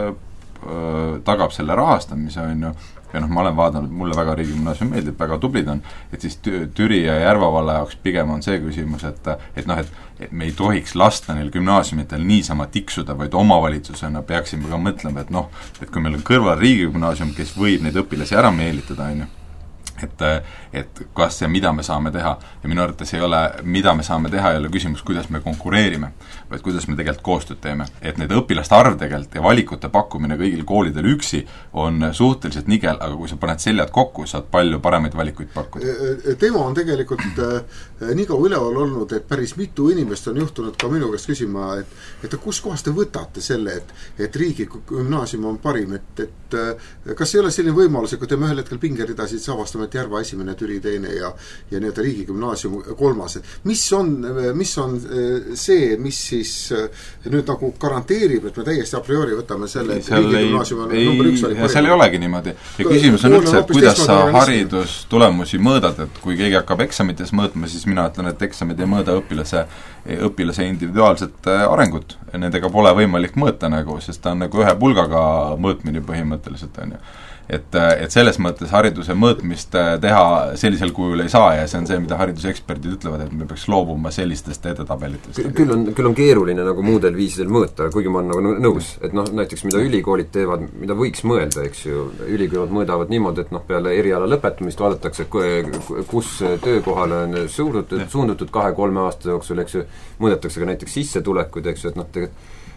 tagab selle rahastamise on ju, ja noh, ma olen vaadanud, mulle väga riigigümnaasium meeldib, väga tublid on, et siis Türi ja Järva valla jaoks pigem on see küsimus, et, et noh, et, et me ei tohiks lasta neil gümnaasiumitel niisama tiksuda, vaid omavalitsusena peaksime ka mõtlema, et noh, et kui meil on kõrval riigigümnaasium, kes võib neid õpilasi ära meelitada, on ju, et, et kas ja mida me saame teha ja minu arvates ei ole, mida me saame teha ei ole küsimus, kuidas me konkureerime, vaid kuidas me tegelikult koostööd teeme, et need õpilaste arv tegelikult ja valikute pakkumine kõigil koolidel üksi on suhteliselt nigel, aga kui sa paned seljad kokku, saad palju paremaid valikuid pakkuda.
Teema on tegelikult nii kaua üleval olnud, et päris mitu inimest on juhtunud ka minu käest küsima, et, et kus kohast te võtate selle, et, et riigigümnaasium on parim, et, et kas ei ole selline võimalus, et kui teeme ühel hetkel pingeridasid, saavastame Järva esimene, Türi teine ja, ja nii-öelda riigigümnaasium kolmas. Mis on, mis on see, mis siis nüüd nagu garanteerib, et me täiesti a priori võtame selle, et riigigümnaasium on number üks
ja seal ei olegi niimoodi. Ja küsimus on üldse, et kuidas sa haridustulemusi mõõdad, et kui keegi hakkab eksamites mõõtma, siis mina ütlen, et eksamid ei mõõda õpilase, õpilase individuaalset arengut. Nendega pole võimalik mõõta nagu, sest ta on nagu ühe pulgaga mõõtmine põhimõtteliselt on ju. Et, et selles mõttes hariduse mõõtmist teha sellisel kujul ei saa ja see on see, mida hariduseksperdid ütlevad, et me peaks loobuma sellistest edetabelitest.
Küll on, küll on keeruline nagu muudel viisidel mõõta, kuigi ma olen nagu nõus, et noh, näiteks mida ülikoolid teevad, mida võiks mõelda, eks ju, ülikoolid mõõdavad niimoodi, et noh, peale eriala lõpetamist vaadatakse, kus töökohale on suundutud, suundutud kahe-kolme aasta jooksul, eks ju, mõõdetakse ka näiteks sissetulekuid, eks ju, et noh, tegelikult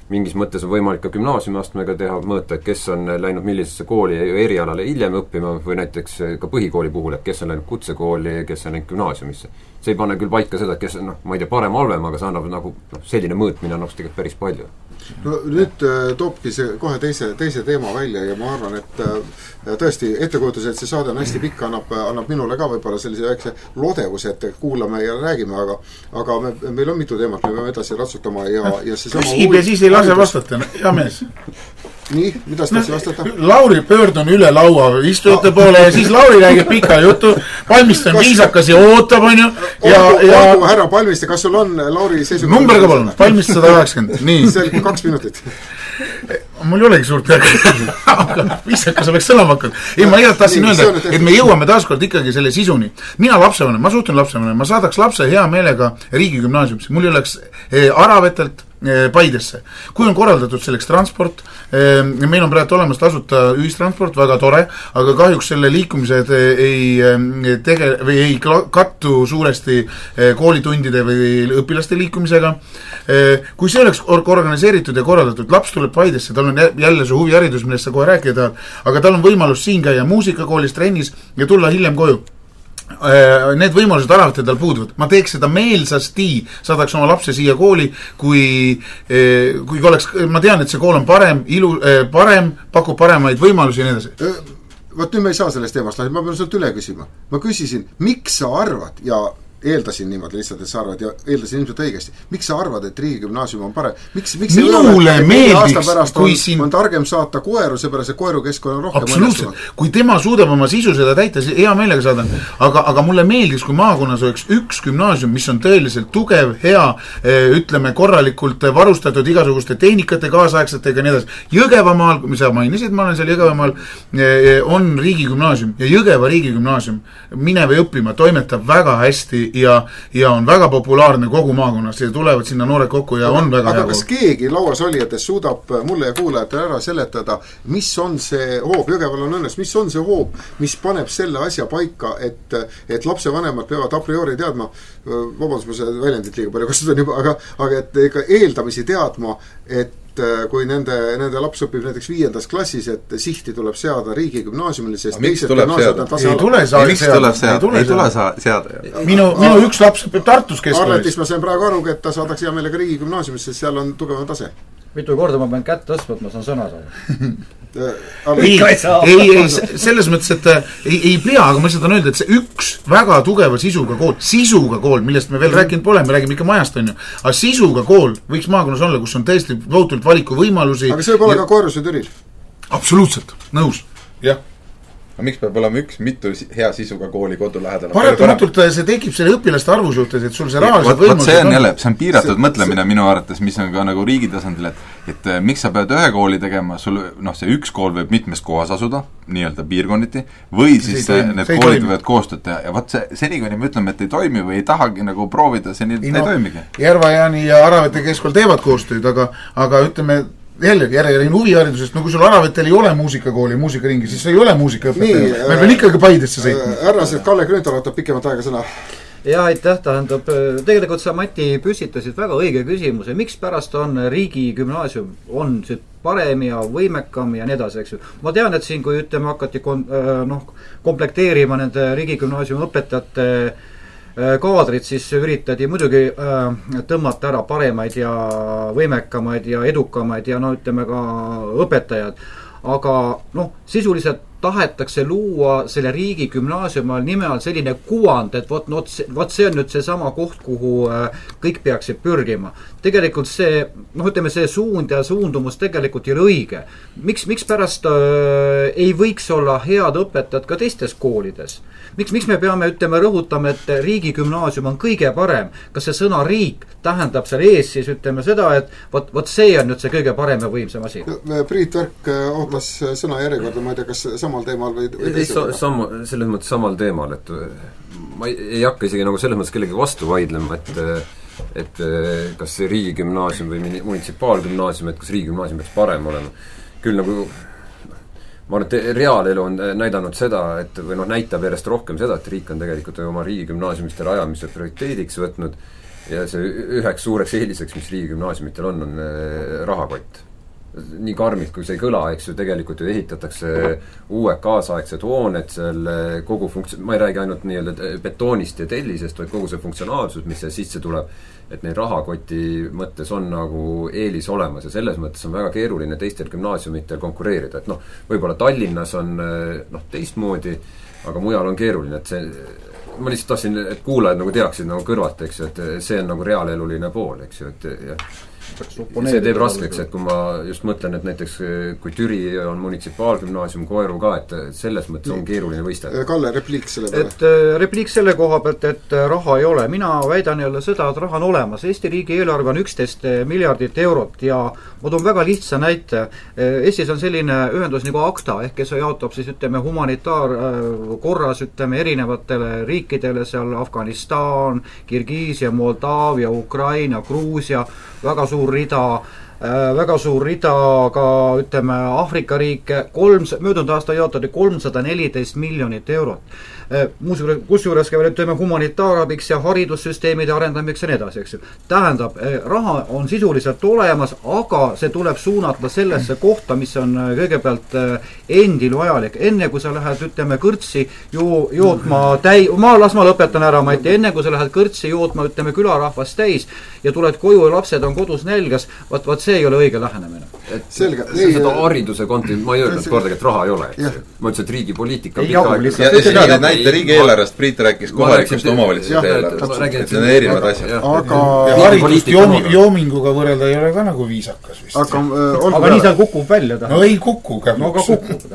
mingis mõttes on võimalik ka gümnaasiumiastmega teha, mõõta, et kes on läinud millisesse kooli erialale hiljem õppima või näiteks ka põhikooli puhul, et kes on läinud kutsekooli ja kes on läinud gümnaasiumisse. See ei pane küll paika seda, kes on, noh, ma ei tea, parem, halvem, aga see annab nagu, noh, selline mõõtmine annaks tegelikult päris palju.
No nüüd äh, toobki see kohe teise, teise teema välja ja ma arvan, et äh, tõesti ettekujutus, et see saade on hästi pikk, annab, annab minule ka võib-olla sellise väikse lodevuse, et kuulame ja räägime, aga aga me, meil on mitu teemat, me peame edasi ratsutama ja, ja see sama
küsib ja siis ei lase vastata, hea mees.
Nii, mida sa tahtsi vastata?
Lauri pöördun üle laua istujate poole ja siis Lauri räägib pika jutu, Palmiste on viisakas ja ootab, on ju. Ja,
olgu,
ja...
olgu härra Palmiste, kas sul on Lauri seisukoht?
Number ka palun, Palmiste sada kaheksakümmend, nii.
See on kaks minutit.
Mul ei olegi suurt järgi, aga viisakas oleks sõna hakanud. Ei, ma lihtsalt tahtsin öelda, et me jõuame taaskord ikkagi selle sisuni. Mina lapsevanem, ma suhtun lapsevanem, ma saadaks lapse hea meelega riigigümnaasiumisse. Mul ei oleks Aravetelt Paidesse. Kui on korraldatud selleks transport, meil on praegu olemas tasuta ühistransport, väga tore, aga kahjuks selle liikumised ei tege- või ei kattu suuresti koolitundide või õpilaste liikumisega. Kui see oleks organiseeritud ja korraldatud, laps tuleb Paidesse, tal on jälle see huviharidus, millest sa kohe rääkida tahad, aga tal on võimalus siin käia muusikakoolis, trennis ja tulla hiljem koju. Need võimalused Aravetel tal puuduvad. Ma teeks seda meelsasti, saadaks oma lapse siia kooli, kui, kui oleks, ma tean, et see kool on parem, ilu, parem, pakub paremaid võimalusi ja nii edasi.
Vot nüüd me ei saa sellest teemast, ma pean sult üle küsima. Ma küsisin, miks sa arvad ja eeldasin niimoodi lihtsalt, et sa arvad ja eeldasin ilmselt õigesti. Miks sa arvad, et riigigümnaasium on parem? Miks, miks
minule meeldiks,
kui on, siin... on targem saata koeru, seepärast see koeru keskkonna on rohkem
absoluutselt, kui tema suudab oma sisu seda täita, hea meelega saadan, aga, aga mulle meeldiks, kui maakonnas oleks üks gümnaasium, mis on tõeliselt tugev, hea, ütleme korralikult varustatud igasuguste tehnikate, kaasaegsetega ja nii edasi. Jõgevamaal, mis sa mainisid, ma olen seal Jõgevamaal, on riigigümnaasium ja Jõgeva riigigümnaasium minev õppima, toimetab väga hästi ja, ja on väga populaarne kogu maakonnas ja tulevad sinna noored kokku ja on väga
aga
hea
kas kogu. Keegi lauas olijatest suudab mulle ja kuulajatele ära seletada, mis on see hoob, Jõgeval on õnnes, mis on see hoob, mis paneb selle asja paika, et, et lapsevanemad peavad a priori teadma, vabandus, ma seda väljendit liiga palju kasutan juba, aga, aga et ikka eeldamisi teadma, et kui nende, nende laps õpib näiteks viiendas klassis, et sihti tuleb seada riigigümnaasiumile, sest teised gümnaasiumid tase
ei tule seada,
ei tule seada, ei tule seada.
Minu, minu üks laps õpib Tartus keskkoolis.
Arletis ma sain praegu aru, et ta saadaks hea meelega riigigümnaasiumisse, sest seal on tugevam tase.
Mitu korda ma pean kätt tõstma, et ma saan sõna saada.
ei, ei, ei, selles mõttes, et ei, ei pea, aga ma lihtsalt on öelda, et see üks väga tugeva sisuga kool, sisuga kool, millest me veel rääkinud pole, me räägime ikka majast, on ju, aga sisuga kool võiks maakonnas olla, kus on tõesti tohutult valiku võimalusi.
Aga see võib olla ja... ka Koerus ja Türil.
Absoluutselt, nõus, jah.
aga miks peab olema üks mitu hea sisuga kooli kodu lähedal?
Paratamatult see tekib selle õpilaste arvu suhtes, et sul see rahalised võimalused
see on jälle, see on piiratud see, mõtlemine see... minu arvates, mis on ka nagu riigi tasandil, et, et miks sa pead ühe kooli tegema, sul noh, see üks kool võib mitmes kohas asuda, nii-öelda piirkonniti, või siis see need see koolid võivad koostööd teha ja vaat see, seni kui me ütleme, et ei toimi või ei tahagi nagu proovida, seni ei, no, ei toimigi.
Järva-Jaani ja Aravete keskkool teevad koostööd, aga, aga ütleme jällegi, jälle huviharidusest, no kui sul Aravetel ei ole muusikakooli, muusikaringi, siis ei ole muusikaõpetaja. Me peame ikkagi Paidesse sõitma.
Härrased, Kalle Grünthal võtab pikemat aega sõna.
Ja aitäh, tähendab, tegelikult sa, Mati, püstitasid väga õige küsimuse, miks pärast on riigigümnaasium on parem ja võimekam ja nii edasi, eks ju. Ma tean, et siin, kui ütleme, hakati kon, noh, komplekteerima nende riigigümnaasiumi õpetajate kaadrid, siis üritati muidugi tõmmata ära paremaid ja võimekamaid ja edukamaid ja no ütleme ka õpetajad, aga noh, sisuliselt tahetakse luua selle riigigümnaasiumi nime all selline kuvand, et vot, no, vot see on nüüd see sama koht, kuhu kõik peaksid pürgima. Tegelikult see, noh ütleme, see suund ja suundumus tegelikult ei ole õige. Miks, miks pärast äh, ei võiks olla head õpetajad ka teistes koolides? Miks, miks me peame, ütleme, rõhutama, et riigigümnaasium on kõige parem? Kas see sõna riik tähendab seal ees siis, ütleme seda, et vot, vot see on nüüd see kõige parem ja võimsam asi?
Priit Värk ootas sõna järjekorda, ma ei tea, kas samal teemal või, või
ei, sa, sama, selles mõttes samal teemal, et ma ei, ei hakka isegi nagu selles mõttes kellegi vastu vaidlema, et et kas see riigigümnaasium või munitsipaalgümnaasium, et kas riigigümnaasium peaks parem olema. Küll nagu ma arvan, et reaalelu on näidanud seda, et või noh, näitab järjest rohkem seda, et riik on tegelikult oma riigigümnaasiumiste rajamise prioriteediks võtnud ja see üheks suureks eeliseks, mis riigigümnaasiumitel on, on rahakott. Nii karmilt, kui see ei kõla, eks ju, tegelikult ju ehitatakse uued kaasaegsed hooned, seal kogu funktsioon, ma ei räägi ainult nii-öelda betoonist ja tellisest, vaid kogu see funktsionaalsus, mis see sisse tuleb, et neil rahakoti mõttes on nagu eelis olemas ja selles mõttes on väga keeruline teistel gümnaasiumitel konkureerida, et noh, võib-olla Tallinnas on noh, teistmoodi, aga mujal on keeruline, et see ma lihtsalt tahtsin, et kuulajad nagu teaksid nagu kõrvalt, eks ju, et see on nagu reaaleluline pool, eks ju, et ja, see teeb raskeks, et kui ma just mõtlen, et näiteks kui Türi on munitsipaalgümnaasium, Koeru ka, et selles mõttes on keeruline võistelda.
Kalle, repliik selle peale.
Et repliik selle koha pealt, et raha ei ole. Mina väidan jälle seda, et raha on olemas. Eesti riigi eelarve on üksteist miljardit eurot ja ma toon väga lihtsa näite. Eestis on selline ühendus nagu ACTA, ehk kes jaotab siis ütleme humanitaarkorras ütleme erinevatele riikidele, seal Afganistan, Kirgiisia, Moldaavia, Ukraina, Gruusia, väga suur rida, väga suur rida ka ütleme Aafrika riike, kolm, möödunud aasta jaotati kolmsada neliteist miljonit eurot. Kusjuures ka veel ütleme humanitaarabiks ja haridussüsteemide arendamiseks ja nii edasi, eks ju. Tähendab, raha on sisuliselt olemas, aga see tuleb suunata sellesse kohta, mis on kõigepealt endil vajalik. Enne kui sa lähed, ütleme, kõrtsi ju, jootma täi... Ma, las ma lõpetan ära, Mati. Enne kui sa lähed kõrtsi jootma, ütleme, külarahvast täis ja tuled koju ja lapsed on kodus nälgas, vaat, vaat see ei ole õige lähenemine.
Et selge. See, seda hariduse konti, ma ei öelnud kordagi, et raha ei ole. Eks. Ma ütlesin, et riigi poliitika
näite riigieelarvest, Priit rääkis kohalikust omavalitsused eelarvest, et see on erinevad asjad.
Aga haridust joominguga võrrelda ei ole ka nagu viisakas vist.
Aga, aga nii seal kukub välja ta.
No ei kuku ka.
No aga kukub.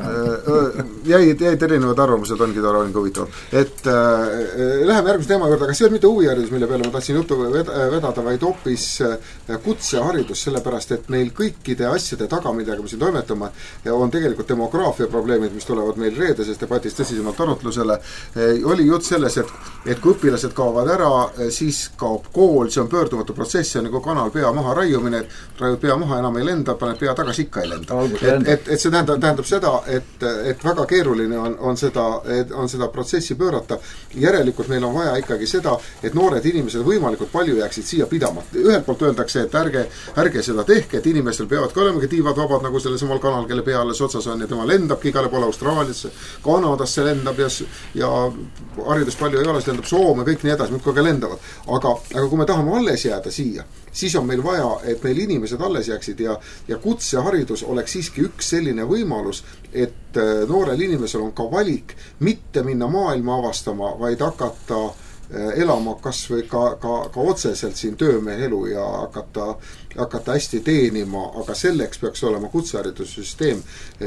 jäid, jäid erinevad arvamused, ongi tore, ongi huvitav. Et äh, läheme järgmise teema juurde, aga see on mitte huviharidus, mille peale ma tahtsin jutu vedada, vaid hoopis kutseharidus, sellepärast, et meil kõikide asjade taga, millega me siin toimetame, on tegelikult demograafia probleemid, mis tulevad meil reedesest debatist tõsisemalt arutlusele. Oli jutt selles, et, et kui õpilased kaovad ära, siis kaob kool, see on pöördumatu protsess, see on nagu kanal pea maha raiumine, raiud pea maha enam ei lenda, paned pea tagasi ikka ei lenda. Et, et, et see tähendab, tähendab seda, et, et väga keeruline on, on, seda, on seda protsessi pöörata. Järelikult meil on vaja ikkagi seda, et noored inimesed võimalikult palju jääksid siia pidama. Ühelt poolt öeldakse, et ärge, ärge seda tehke, et inimestel peavad ka olema tiivad vabad, nagu selle samal kanal, kelle peale otsas on ja tema lendabki igale poole Austraaliasse, Kanadasse lendab ja, ja haridus palju ei ole, see lendab Soome, kõik nii edasi, muudkui ka lendavad. Aga, aga kui me tahame alles jääda siia, siis on meil vaja, et meil inimesed alles jääksid ja, ja kutseharidus oleks siiski üks selline võimalus, et noorel inimesel on ka valik mitte minna maailma avastama, vaid hakata elama kas või ka, ka, ka otseselt siin töömehe elu ja hakata, hakata hästi teenima, aga selleks peaks olema kutseharidussüsteem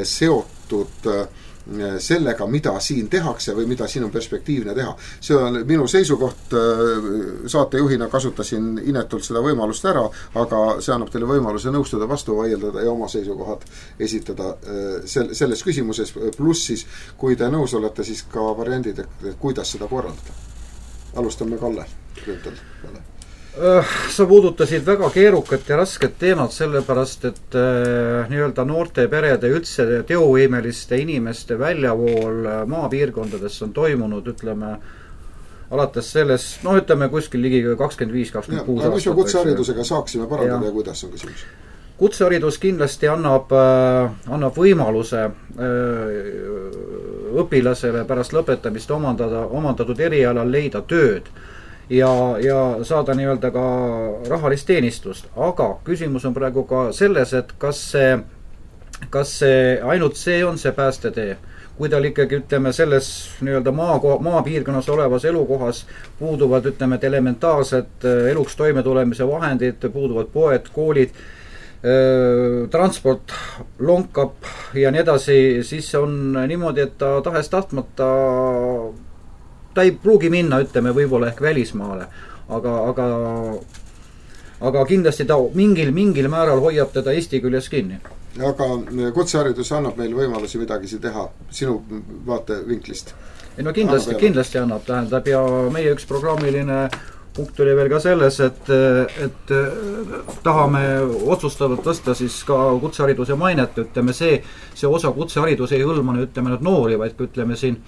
seotud sellega, mida siin tehakse või mida siin on perspektiivne teha. See on minu seisukoht, saatejuhina kasutasin inetult seda võimalust ära, aga see annab teile võimaluse nõustuda, vastu vaieldada ja oma seisukohad esitada selles küsimuses, pluss siis, kui te nõus olete, siis ka variandid, et kuidas seda korraldada. Alustame Kalle.
Sa puudutasid väga keerukat ja rasket teemat sellepärast, et äh, nii-öelda noorte perede üldse teovõimeliste inimeste väljavool maapiirkondades on toimunud, ütleme, alates selles, no ütleme kuskil ligi kakskümmend viis kakskümmend kuus aastat.
Mis me kutseharidusega saaksime parandada ja, ja kuidas on küsimus?
Kutseharidus kindlasti annab, äh, annab võimaluse äh, õpilasele pärast lõpetamist omandada, omandatud erialal leida tööd ja, ja saada nii-öelda ka rahalist teenistust. Aga küsimus on praegu ka selles, et kas see, kas see ainult see on see päästetee. Kui tal ikkagi, ütleme, selles nii-öelda maa, maapiirkonnas olevas elukohas puuduvad, ütleme, elementaarsed eluks toimetulemise vahendid, puuduvad poed, koolid, transport lonkab ja nii edasi, siis on niimoodi, et ta tahes tahtmata ta ei pruugi minna, ütleme, võib-olla ehk välismaale, aga, aga, aga kindlasti ta mingil, mingil määral hoiab teda Eesti küljes kinni.
Aga kutseharidus annab meil võimalusi midagi teha sinu vaatevinklist?
Ei, no kindlasti, annab kindlasti annab, tähendab, ja meie üks programmiline punkt oli veel ka selles, et, et tahame otsustavalt tõsta siis ka kutsehariduse mainet, ütleme see, see osa kutseharidus ei hõlma, ütleme nüüd noori, vaid ütleme siin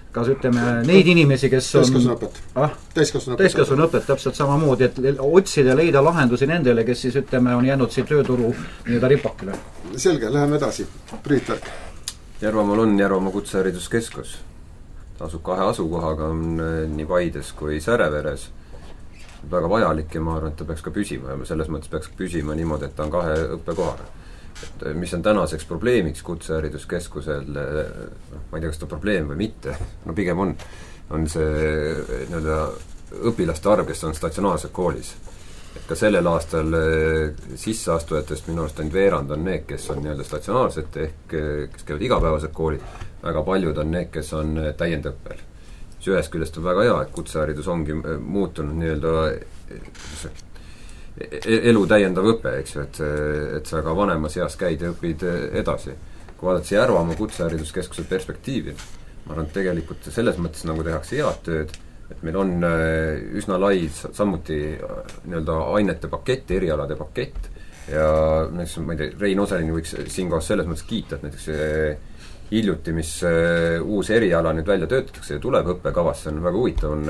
kas ütleme neid inimesi, kes on
täiskasvanuõpet
ah,
täiskasvanuõpet
täiskasvanuõpet täpselt samamoodi, et otsida ja leida lahendusi nendele, kes siis ütleme on jäänud siin tööturu nii-öelda ripakile.
Selge, läheme edasi. Priit Värk.
Järvamaal on Järvamaa kutsehariduskeskus. Ta asub kahe asukohaga, on nii Paides kui Säreveres. Väga vajalik ja ma arvan, et ta peaks ka püsima ja selles mõttes peaks püsima niimoodi, et ta on kahe õppekohaga. Et mis on tänaseks probleemiks kutsehariduskeskusel, ma ei tea, kas ta probleem või mitte, no pigem on, on see nii-öelda õpilaste arv, kes on statsionaarselt koolis. Et ka sellel aastal sisseastujatest minu arust ainult veerand on need, kes on nii-öelda statsionaarsed ehk kes käivad igapäevased koolid, väga paljud on need, kes on täiendõppel. See ühest küljest on väga hea, et kutseharidus ongi muutunud nii-öelda elu täiendav õpe, eks ju, et, et sa ka vanemas eas käid ja õpid edasi. Kui vaadata Järvamaa kutsehariduskeskuse perspektiivi, ma arvan, et tegelikult selles mõttes nagu tehakse head tööd, et meil on üsna lai samuti nii-öelda ainete pakett, erialade pakett ja näiteks, ma ei tea, Rein Oselini võiks siinkohas selles mõttes kiita, et näiteks hiljuti, mis uus eriala nüüd välja töötatakse ja tuleb õppekavasse, on väga huvitav, on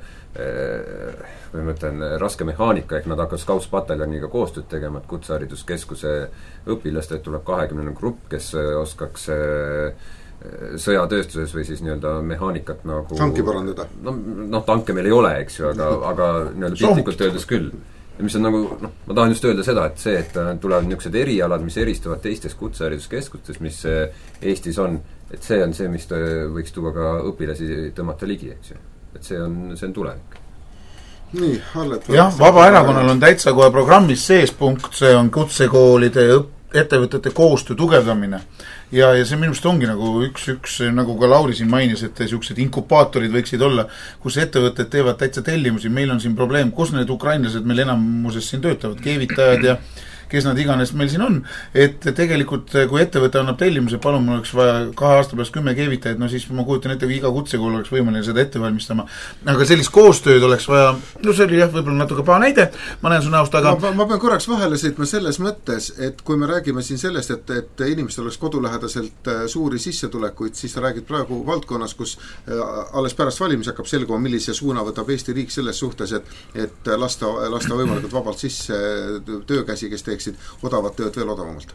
või ma ütlen, raske mehaanika, ehk nad hakkavad Scouts-pataljoniga koostööd tegema, et kutsehariduskeskuse õpilastelt tuleb kahekümne grupp, kes oskaks sõjatööstuses või siis nii-öelda mehaanikat nagu
tanki parandada.
No, no tanke meil ei ole, eks ju, aga, aga nii-öelda piltlikult öeldes küll. Ja mis on nagu, noh, ma tahan just öelda seda, et see, et tulevad niisugused erialad, mis eristuvad teistes kutsehariduskeskustes, mis Eestis on, et see on see, mis võiks tuua ka õpilasi tõmmata ligi, eks ju. Et see on, see on tulevik.
Nii, Harlet.
Jah, Vabaerakonnal on täitsa kohe programmis sees punkt, see on kutsekoolide õpp, ettevõtete koostöö tugevdamine. Ja, ja see minust ongi nagu üks, üks, nagu ka Lauri siin mainis, et sellised inkubaatorid võiksid olla, kus ettevõtted teevad täitsa tellimusi. Meil on siin probleem, kus need ukrainlased meil enamuses siin töötavad, keevitajad ja kes nad iganes meil siin on, et tegelikult kui ettevõte annab tellimuse, palun mul oleks vaja kahe aasta pärast kümme keevitajad, no siis ma kujutan ette, kui iga kutsekool oleks võimaline seda ette valmistama. Aga sellist koostööd oleks vaja, no see oli jah, võib-olla natuke paha näide, ma näen su näost, aga
ma, ma pean korraks vahele sõitma selles mõttes, et kui me räägime siin sellest, et, et inimestel oleks kodulähedaselt suuri sissetulekuid, siis ta räägib praegu valdkonnas, kus alles pärast valimis hakkab selguma, millise suuna võtab Eesti riik selles suhtes, et, et lasta, lasta võimalikult vabalt sisse töökäsi, kes teeks odavat tööd veel odavamalt.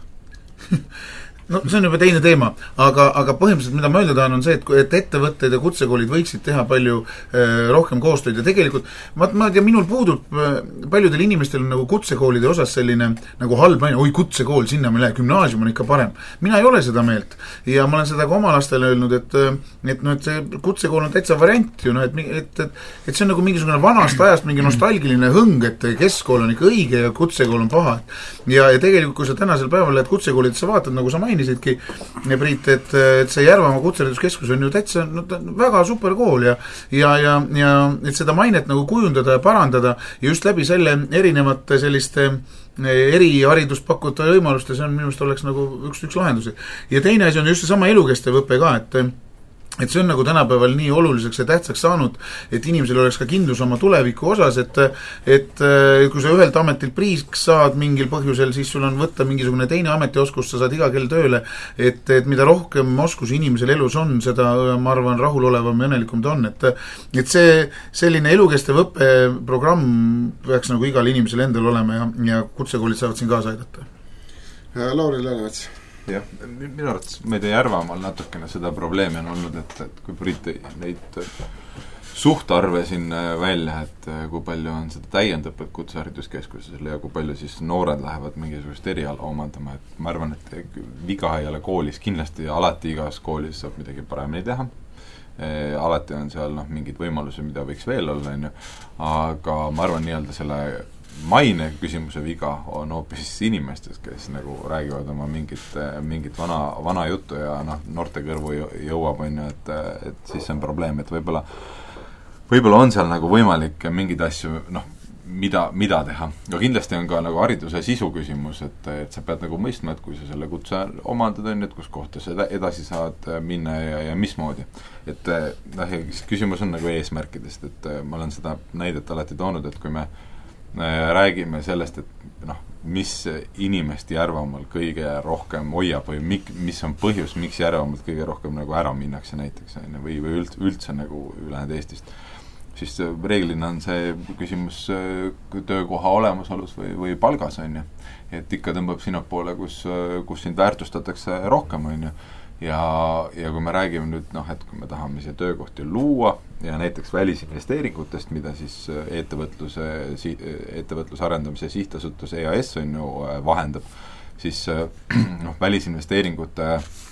No see on juba teine teema, aga, aga põhimõtteliselt mida ma öelda tahan on see, et, et ettevõtted ja kutsekoolid võiksid teha palju äh, rohkem koostööd ja tegelikult ma, ma tea, minul puudub äh, paljudel inimestel on nagu kutsekoolide osas selline nagu halb maine, oi kutsekool, sinna me lähe, gümnaasium on ikka parem. Mina ei ole seda meelt ja ma olen seda ka oma lastele öelnud, et, et, no, et see kutsekool on täitsa variant ju, no, et, et, et, et see on nagu mingisugune vanast ajast mingi nostalgiline hõng, et keskkool on ikka õige ja kutsekool on paha. Ja, ja tegelikult, kui sa tänasel päeval lähed kutsekoolidesse vaatad, nagu sa mainisidki, Priit, et, et see Järvamaa kutsehariduskeskus on ju täitsa no, väga super kool ja, ja, ja, ja et seda mainet nagu kujundada ja parandada ja just läbi selle erinevate selliste eriharidust pakkuda võimaluste, see on minu arust oleks nagu üks, üks lahendusi. Ja teine asi on just see sama elukestev õpe ka, et et see on nagu tänapäeval nii oluliseks ja tähtsaks saanud, et inimesel oleks ka kindlus oma tuleviku osas, et, et kui sa ühelt ametilt priiks saad mingil põhjusel, siis sul on võtta mingisugune teine ametioskus, sa saad iga kell tööle, et, et mida rohkem oskusi inimesel elus on, seda ma arvan rahulolevam ja õnnelikum ta on, et, et see selline elukestev õppeprogramm peaks nagu igal inimesel endal olema ja, ja kutsekoolid saavad siin kaasa aidata.
Lauri Läänemets.
Jah, minu arvates ma ei tea, Järvamaal natukene seda probleemi on olnud, et, et kui Priit neid suhtarve siin välja, et kui palju on seda täiendõpet kutsehariduskeskusele ja kui palju siis noored lähevad mingisugust eriala omandama, et ma arvan, et viga ei ole koolis, kindlasti alati igas koolis saab midagi paremini teha. E, alati on seal noh, mingid võimalusi, mida võiks veel olla, on ju. Aga ma arvan nii-öelda selle maine küsimuse viga on hoopis inimestes, kes nagu räägivad oma mingit, mingit vana, vana juttu ja noh, noorte kõrvu jõuab, on ju, et, et siis on probleem, et võib-olla võib-olla on seal nagu võimalik mingid asju, noh, mida, mida teha. Aga kindlasti on ka nagu hariduse sisu küsimus, et, et sa pead nagu mõistma, et kui sa selle kutse omandad, on, et kus kohta sa edasi saad minna ja, ja mismoodi. Et noh, küsimus on nagu eesmärkidest, et ma olen seda näidet alati toonud, et kui me räägime sellest, et noh, mis inimest Järvamaal kõige rohkem hoiab või mik, mis on põhjus, miks Järvamaalt kõige rohkem nagu ära minnakse näiteks, või, või üld, üldse nagu ülejäänud Eestist, siis reeglina on see küsimus töökoha olemasolus või, või palgas, on ju. Et ikka tõmbab sinna poole, kus, kus sind väärtustatakse rohkem, on ju. Ja, ja kui me räägime nüüd, noh, et kui me tahame siia töökohti luua ja näiteks välisinvesteeringutest, mida siis ettevõtluse, ettevõtluse arendamise sihtasutus E A S on ju vahendab, siis noh, välisinvesteeringute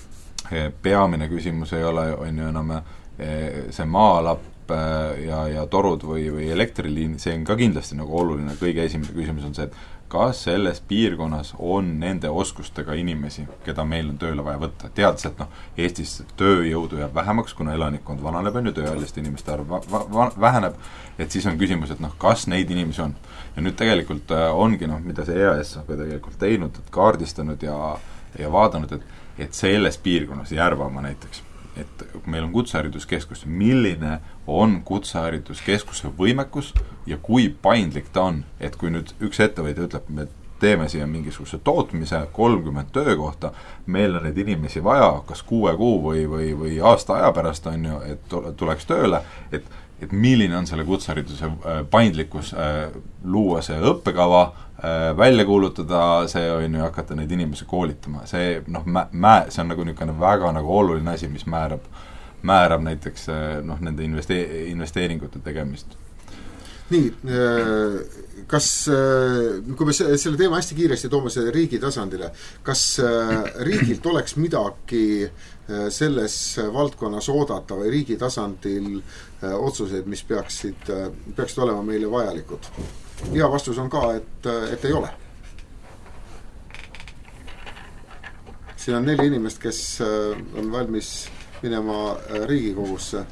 peamine küsimus ei ole, on ju enam see maalapp ja, ja torud või, või elektriliin, see on ka kindlasti nagu oluline, kõige esimene küsimus on see, et kas selles piirkonnas on nende oskustega inimesi, keda meil on tööle vaja võtta. Teades, et noh, Eestis tööjõudu jääb vähemaks, kuna elanikkond vananeb, on ju tööealiste inimeste arv va- va- väheneb, et siis on küsimus, et noh, kas neid inimesi on. Ja nüüd tegelikult ongi, noh, mida see E A S on tegelikult teinud, et kaardistanud ja, ja vaadanud, et, et selles piirkonnas, Järvamaa näiteks, et meil on kutsehariduskeskus, milline on kutsehariduskeskuse võimekus ja kui paindlik ta on, et kui nüüd üks ettevõtja ütleb, me teeme siia mingisuguse tootmise, kolmkümmend töökohta, meil on neid inimesi vaja, kas kuue kuu või, või, või aasta aja pärast on ju, et tuleks tööle, et, et milline on selle kutsehariduse paindlikkus, luua see õppekava, välja kuulutada, see on ju hakata neid inimesi koolitama. See, noh, mä, mä, see on nagu niisugune väga nagu oluline asi, mis määrab, määrab näiteks noh, nende investe-, investeeringute tegemist.
Nii, kas, kui me selle teema hästi kiiresti toome selle riigi tasandile, kas riigilt oleks midagi selles valdkonnas oodata või riigi tasandil otsuseid, mis peaksid, peaksid olema meile vajalikud? Ja vastus on ka, et, et ei ole. Siin on neli inimest, kes on valmis minema Riigikogusse.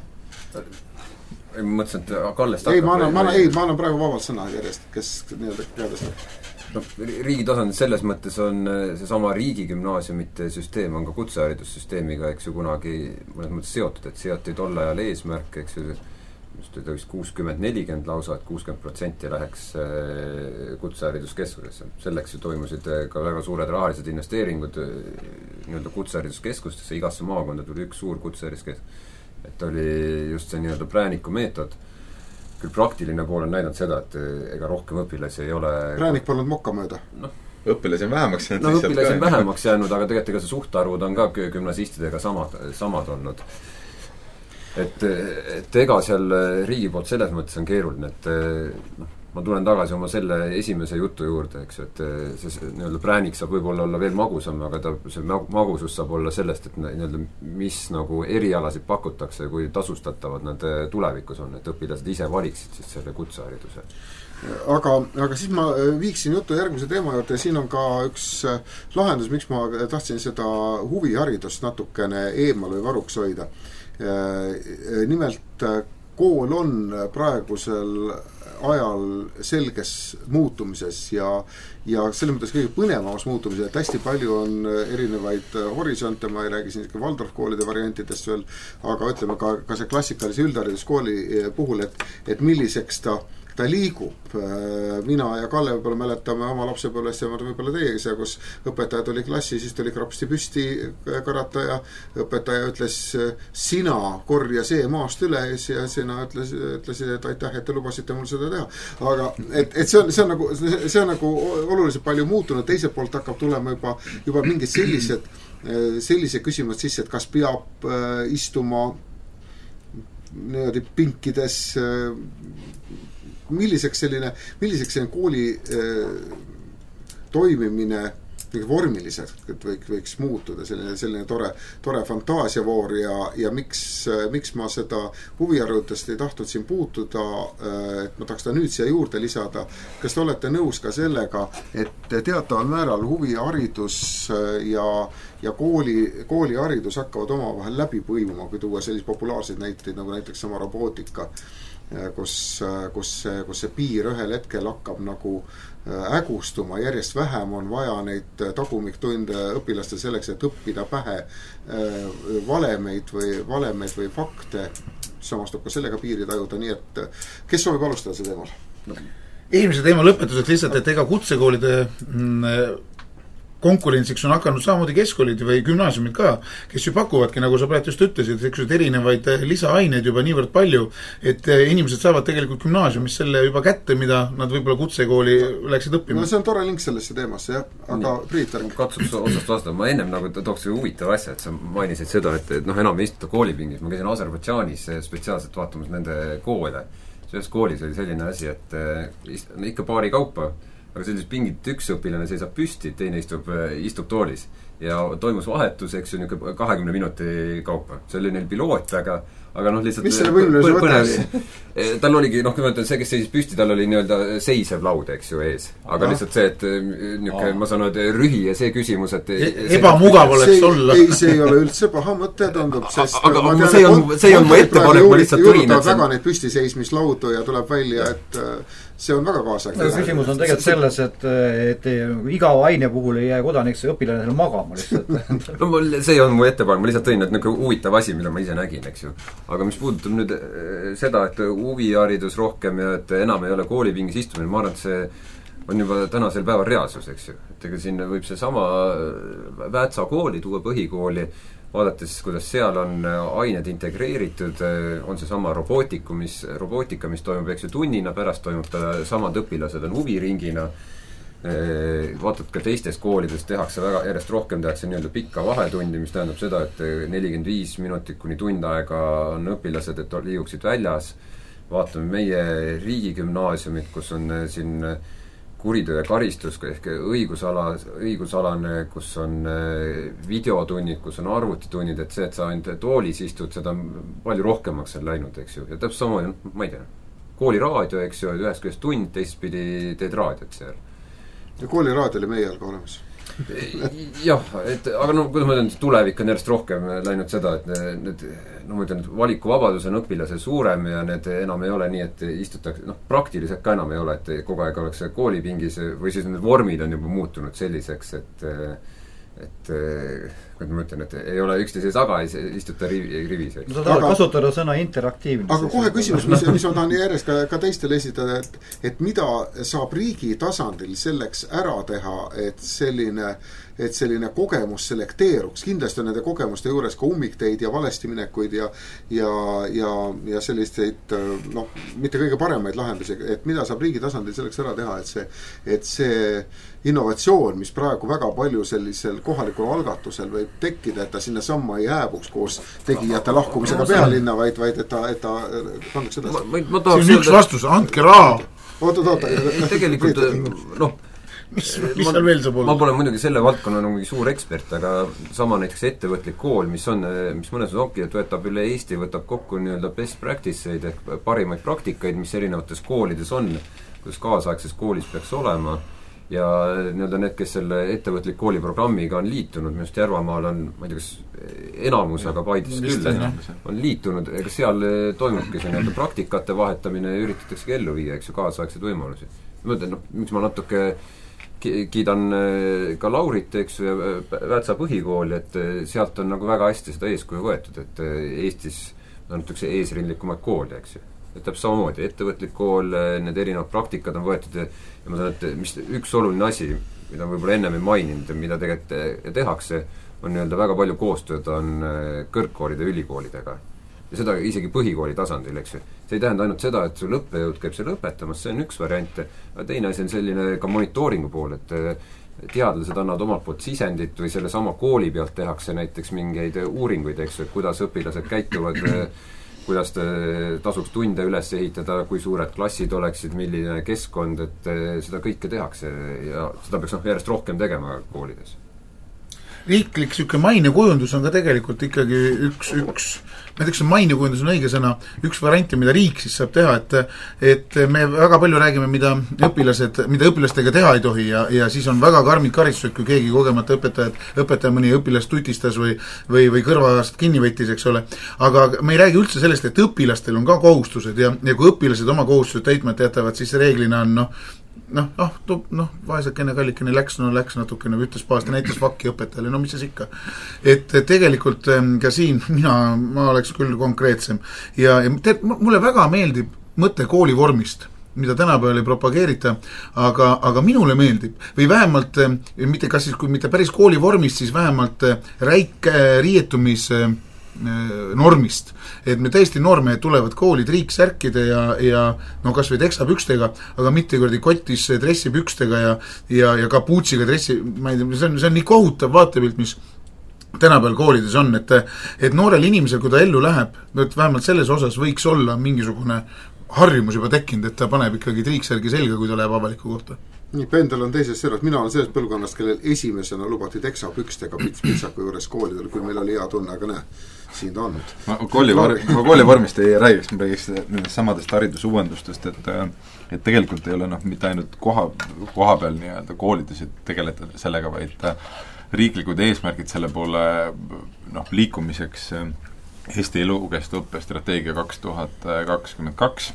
Ei, ma mõtlesin, et Kallest
ei, ma annan, ma annan, ei, ma annan praegu vabalt sõna järjest, kes nii-öelda teadestab.
No, riigi tasandil selles mõttes on see sama riigigümnaasiumite süsteem on ka kutseharidussüsteemiga, eks ju, kunagi mõnes mõttes seotud, et seoti tolle ajal eesmärk, eks ju, just ta vist kuuskümmend nelikümmend lausa, et kuuskümmend protsenti läheks kutsehariduskeskusesse. Selleks ju toimusid ka väga suured rahalised investeeringud nii-öelda kutsehariduskeskustesse, igasse maakonda tuli üks suur kutsehariduskeskus. Et oli just see nii-öelda prääniku meetod. Küll praktiline pool on näidanud seda, et ega rohkem õpilasi ei ole... Präänik
polnud mokka mööda.
No,
õpilasi on vähemaks jäänud.
No õpilasi on vähemaks jäänud, aga tegelikult ega see suhtarvud on ka gümnasistidega samad, samad olnud. Et, et ega seal riigi poolt selles mõttes on keeruline, et noh, ma tulen tagasi oma selle esimese jutu juurde, eks, et see, see nii-öelda präänik saab võib-olla olla veel magusam, aga ta, see magusus saab olla sellest, et nii-öelda mis nagu erialasid pakutakse, kui tasustatavad nad tulevikus on, et õpilased ise valiksid siis selle kutsehariduse.
Aga, aga siis ma viiksin juttu järgmise teema juurde, siin on ka üks lahendus, miks ma tahtsin seda huviharidust natukene eemal või varuks hoida. Nimelt kool on praegusel ajal selges muutumises ja, ja selles mõttes kõige põnevamas muutumises, et hästi palju on erinevaid horisonte, ma ei räägi siin Waldorf-koolide variantidest veel, aga ütleme ka, ka see klassikalise üldhariduskooli puhul, et, et milliseks ta ta liigub. Mina ja Kalle võib-olla mäletame oma lapsepõlvest ja võib-olla teiegi seal, kus õpetaja tuli klassi, siis tuli krapsti püsti karata ja õpetaja ütles, sina korja see maast üles ja sina ütles, ütlesid, et aitäh, et te lubasite mul seda teha. Aga et, et see, on, see, on nagu, see on nagu oluliselt palju muutunud, teiselt poolt hakkab tulema juba, juba mingid sellised, sellise küsimus sisse, et kas peab istuma niimoodi pinkides milliseks selline, milliseks selline kooli äh, toimimine vormiliselt võiks, võiks muutuda, selline, selline tore, tore fantaasiavoor ja, ja miks, miks ma seda huviharidust ei tahtnud siin puutuda, et ma tahaks ta nüüd siia juurde lisada. Kas te olete nõus ka sellega, et teataval määral huviharidus ja, ja kooli, kooliharidus hakkavad omavahel läbi põimuma, kui tuua selliseid populaarseid näiteid, nagu näiteks sama robootika, kus, kus, kus see piir ühel hetkel hakkab nagu ägustuma, järjest vähem on vaja neid tagumiktunde õpilaste selleks, et õppida pähe valemeid või, valemeid või fakte, samas tuleb ka sellega piiri tajuda, nii et kes soovib alustada see teemal?
No,
eelmise teema lõpetuseks lihtsalt, et ega kutsekoolide konkurentsiks on hakanud samamoodi keskkoolid või gümnaasiumid ka, kes ju pakuvadki, nagu sa praegu just ütlesid, eks ju, erinevaid lisaaineid juba niivõrd palju, et inimesed saavad tegelikult gümnaasiumis selle juba kätte, mida nad võib-olla kutsekooli läksid õppima.
No see on tore link sellesse teemasse, jah. Aga Priit, ärge.
Katsuks otsast vastata. Ma ennem nagu tooks huvitav asja, et sa mainisid seda, et, et noh, enam ei istuta koolipingis. Ma käisin Aserbaidžaanis spetsiaalselt vaatamas nende koole. Selles koolis oli selline asi, et äh, ikka paari kaupa, aga sellised pingid üks õpilane seisab püsti, teine istub, istub toolis. Ja toimus vahetus, eks ju, niisugune kahekümne minuti kaupa. See oli neil piloot, aga, aga noh, lihtsalt...
Mis selle võimluse võttes?
Tal oligi, noh, kui ma ütlen, see, kes seisis püsti, tal oli nii-öelda seisev laud, eks ju, ees. Aga Aha. lihtsalt see, et niisugune, ma saan öelda, rühi ja see küsimus, et...
E ebamugav oleks
see,
olla.
Ei, see ei ole üldse paha mõte, tundub, sest...
Aga, aga see on, see on mu ettepanek, ma lihtsalt tulin...
Juurdab väga neid püstiseismislaudu ja tuleb välja, et see on väga kaasak.
Küsimus on tegelikult selles, et, et iga aine puhul ei jää kodaniks õpilane magama lihtsalt.
No see on mu ettepanek, ma lihtsalt tõin, et niisugune huvitav asi, mida ma ise nägin, eks ju. Aga mis puudutab nüüd seda, et huviharidus rohkem ja et enam ei ole koolipingis istumine, ma arvan, et see on juba tänasel päeval reaalsus, eks ju. Et ega siin võib see sama Väätsa kooli tuua põhikooli, vaadates, kuidas seal on ained integreeritud, on see sama robootiku, mis, robootika, mis toimub, eks ju, tunnina, pärast toimub ta samad õpilased on huviringina, vaatad ka teistes koolides tehakse väga, järjest rohkem tehakse nii-öelda pikka vahetundi, mis tähendab seda, et nelikümmend viis minutit kuni tund aega on õpilased, et liiguksid väljas. Vaatame meie riigigümnaasiumid, kus on siin kuritöö ja karistus ehk õigusala, õigusalane, kus on videotunnid, kus on arvutitunnid, et see, et sa ainult toolis istud, seda palju rohkemaks on läinud, eks ju. Ja täpselt sama, ma ei tea, kooliraadio, eks ju, ühest küljest tund, teistpidi teed raadiot seal.
Ja kooliraadio oli meie alga olemas.
Jah, et, aga no, kuidas ma ütlen, tulevik on järjest rohkem läinud seda, et need, no ma ütlen, et valikuvabadus on õpilase suurem ja need enam ei ole nii, et istutakse, noh, praktiliselt ka enam ei ole, et kogu aeg oleks koolipingis või siis need vormid on juba muutunud selliseks, et et, kuidas ma ütlen, et ei ole üksteise taga, istuta rivi, rivis.
No sa tahad kasutada sõna interaktiivne.
Aga kohe küsimus, mis, mis on tahan järjest ka, ka teistele esitada, et, et mida saab riigi tasandil selleks ära teha, et selline, et selline kogemus selekteeruks. Kindlasti on nende kogemuste juures ka ummikteid ja valestiminekuid ja, ja, ja, ja selliseid, noh, mitte kõige paremaid lahendusi, et mida saab riigi tasandil selleks ära teha, et see, et see innovatsioon, mis praegu väga palju sellisel kohalikul algatusel võib tekkida, et ta sinna samma ei jääbuks koos tegijate lahkumisega pealinna, vaid, vaid et ta, et ta kannaks seda.
See on üks vastus, andke raha.
Oota, oota.
Tegelikult, noh,
mis, mis seal veel saab olla?
Ma pole muidugi selle valdkonna nagu suur ekspert, aga sama näiteks ettevõtlik kool, mis on, mis mõnes ongi, et võtab üle Eesti, võtab kokku nii-öelda best practice'eid ehk parimaid praktikaid, mis erinevates koolides on, kuidas kaasaegses koolis peaks olema. Ja nii-öelda need, kes selle ettevõtlik kooliprogrammiga on liitunud, minu arust Järvamaal on, ma ei tea, kas enamus, aga Paidis küll, on liitunud, ega seal toimubki see nii-öelda praktikate vahetamine ja üritatakse ellu viia, eks ju, kaasaegseid võimalusi. Ma mõtlen, noh, miks ma natuke kiidan ka Laurit, eks ju, ja Väätsa põhikooli, et sealt on nagu väga hästi seda eeskuju võetud, et Eestis on üks eesrindlikumaid kooli, eks ju. Et täpselt samamoodi, ettevõtlik kool, need erinevad praktikad on võetud ja, ja ma saan, et mis üks oluline asi, mida võib-olla ennem ei maininud, mida tegelikult tehakse, on nii-öelda väga palju koostööd on kõrgkoolide ja ülikoolidega. Ja seda isegi põhikooli tasandil, eks ju. See ei tähenda ainult seda, et sul õppejõud käib seal õpetamas, see on üks variant, aga teine asi on selline ka monitooringu pool, et teadlased annavad omalt poolt sisendit või selle sama kooli pealt tehakse näiteks mingeid uuringuid, eks ju, et kuidas õpilased käituvad kuidas tasuks tunde üles ehitada, kui suured klassid oleksid, milline keskkond, et seda kõike tehakse ja seda peaks noh, järjest rohkem tegema koolides.
Riiklik siuke mainekujundus on ka tegelikult ikkagi üks, üks ma ei tea, kas mainekujundus on õige sõna, üks variante, mida riik siis saab teha, et et me väga palju räägime, mida õpilased, mida õpilastega teha ei tohi ja, ja siis on väga karmid karistused, kui keegi kogemata õpetajad, õpetaja mõni õpilast tutistas või, või, või kõrvast kinni võttis, eks ole. Aga me ei räägi üldse sellest, et õpilastel on ka kohustused ja, ja kui õpilased oma kohustused täitmata jätavad, siis reeglina on noh, noh, noh, noh, vaesekene kallikene läks, no läks natukene, ütles paasti, näitas fakki õpetajale, no mis siis ikka. Et tegelikult ka siin mina, ma oleks küll konkreetsem ja, ja te, mulle väga meeldib mõte koolivormist. mida tänapäeval ei propageerita, aga, aga minule meeldib. Või vähemalt, mitte kas siis, kui mitte päris kooli vormist, siis vähemalt räik riietumis normist. Et me täiesti noormehed tulevad kooli triiksärkide ja, ja no kas või teksapükstega, aga mitte kuradi kotis dressipükstega ja, ja, ja kapuutsiga dressi, ma ei tea, see on, see on nii kohutav vaatepilt, mis tänapäeval koolides on, et, et noorel inimesel, kui ta ellu läheb, et vähemalt selles osas võiks olla mingisugune harjumus juba tekkinud, et ta paneb ikkagi triiksärgi selga, kui ta läheb avaliku kohta.
Nii, Pendel on teises selles, mina olen selles põlvkonnast, kellel esimesena lubati teksapükstega pitsaku juures koolidel, kui meil oli hea tunne, aga näe, siin ta on.
Ma kooli, var, ma kooli vormist ei räägiks, ma räägiks nendest samadest haridusuuendustest, et, et tegelikult ei ole noh, mitte ainult koha, koha peal nii-öelda koolides tegeleda sellega, vaid riiklikud eesmärgid selle poole noh, liikumiseks Eesti elukestva õppe strateegia kaks tuhat kakskümmend kaks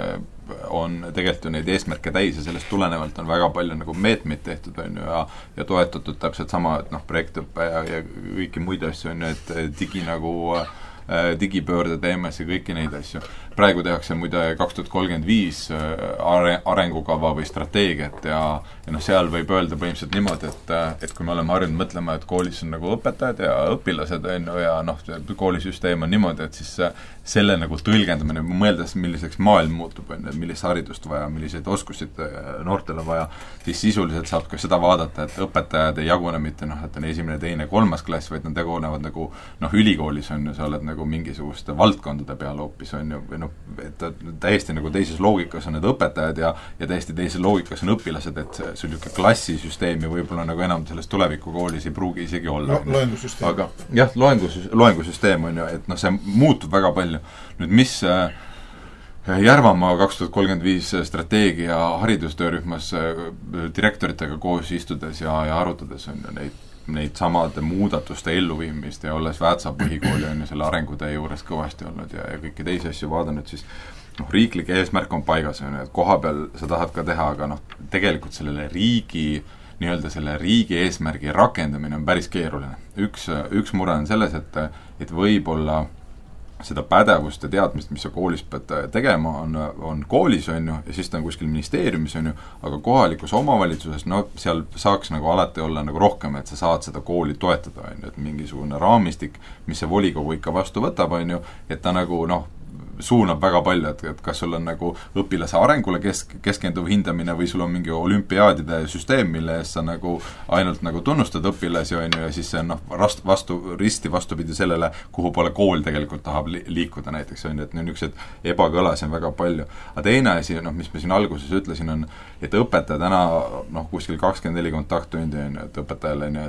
on tegelikult ju neid eesmärke täis ja sellest tulenevalt on väga palju nagu meetmeid tehtud on ju, ja, ja toetatud täpselt sama, et noh, projektõppe ja, ja kõiki muid asju on ju, et digi nagu digipöörde teemas ja kõiki neid asju. Praegu tehakse muide kaks tuhat kolmkümmend viis arengukava või strateegiat ja, ja noh, seal võib öelda põhimõtteliselt niimoodi, et, et kui me oleme harjunud mõtlema, et koolis on nagu õpetajad ja õpilased on ju, ja noh, koolisüsteem on niimoodi, et siis selle nagu tõlgendamine, mõeldes milliseks maailm muutub, on ju, millist haridust vaja, milliseid oskusid noortele vaja, siis sisuliselt saab ka seda vaadata, et õpetajad ei jagune mitte noh, et on esimene, teine, kolmas klass, vaid nad jagunevad nagu noh, ülikoolis on ju, sa oled nagu mingisuguste valdkondade peal hoopis on ju, või noh, et täiesti nagu teises loogikas on need õpetajad ja, ja täiesti teises loogikas on õpilased, et sul niisugune klassisüsteemi võib-olla nagu enam selles tulevikukoolis ei pruugi isegi olla.
Lo, loengusüsteem.
Aga jah, loengus, loengusüsteem on ju, et noh, see muutub väga palju. Nüüd mis äh, Järvamaa kaks tuhat kolmkümmend viis strateegia haridustöörühmas äh, direktoritega koos istudes ja, ja arutades on ju neid neid samade muudatuste elluviimist ja olles Väätsa põhikooli on ju selle arengutee juures kõvasti olnud ja, ja kõiki teisi asju vaadanud, siis noh, riiklik eesmärk on paigas, on ju, et koha peal sa tahad ka teha, aga noh, tegelikult sellele riigi, nii-öelda selle riigi eesmärgi rakendamine on päris keeruline. Üks, üks mure on selles, et, et võib-olla seda pädevust ja teadmist, mis sa koolis pead tegema, on, on koolis, on ju, ja siis ta on kuskil ministeeriumis, on ju, aga kohalikus omavalitsuses, no seal saaks nagu alati olla nagu rohkem, et sa saad seda kooli toetada, on ju, et mingisugune raamistik, mis see volikogu ikka vastu võtab, on ju, et ta nagu noh, suunab väga palju, et, et kas sul on nagu õpilase arengule kesk, keskenduv hindamine või sul on mingi olümpiaadide süsteem, mille eest sa nagu ainult nagu tunnustad õpilasi, on ju, ja siis see on noh, rast, vastu, risti vastupidi sellele, kuhu poole kool tegelikult tahab li, liikuda näiteks, on ju, et niisugused ebakõlasi on väga palju. Aga teine asi, noh, mis ma siin alguses ütlesin, on, et õpetaja täna noh, kuskil kakskümmend neli kontakttundi on ju, et õpetajale on ju,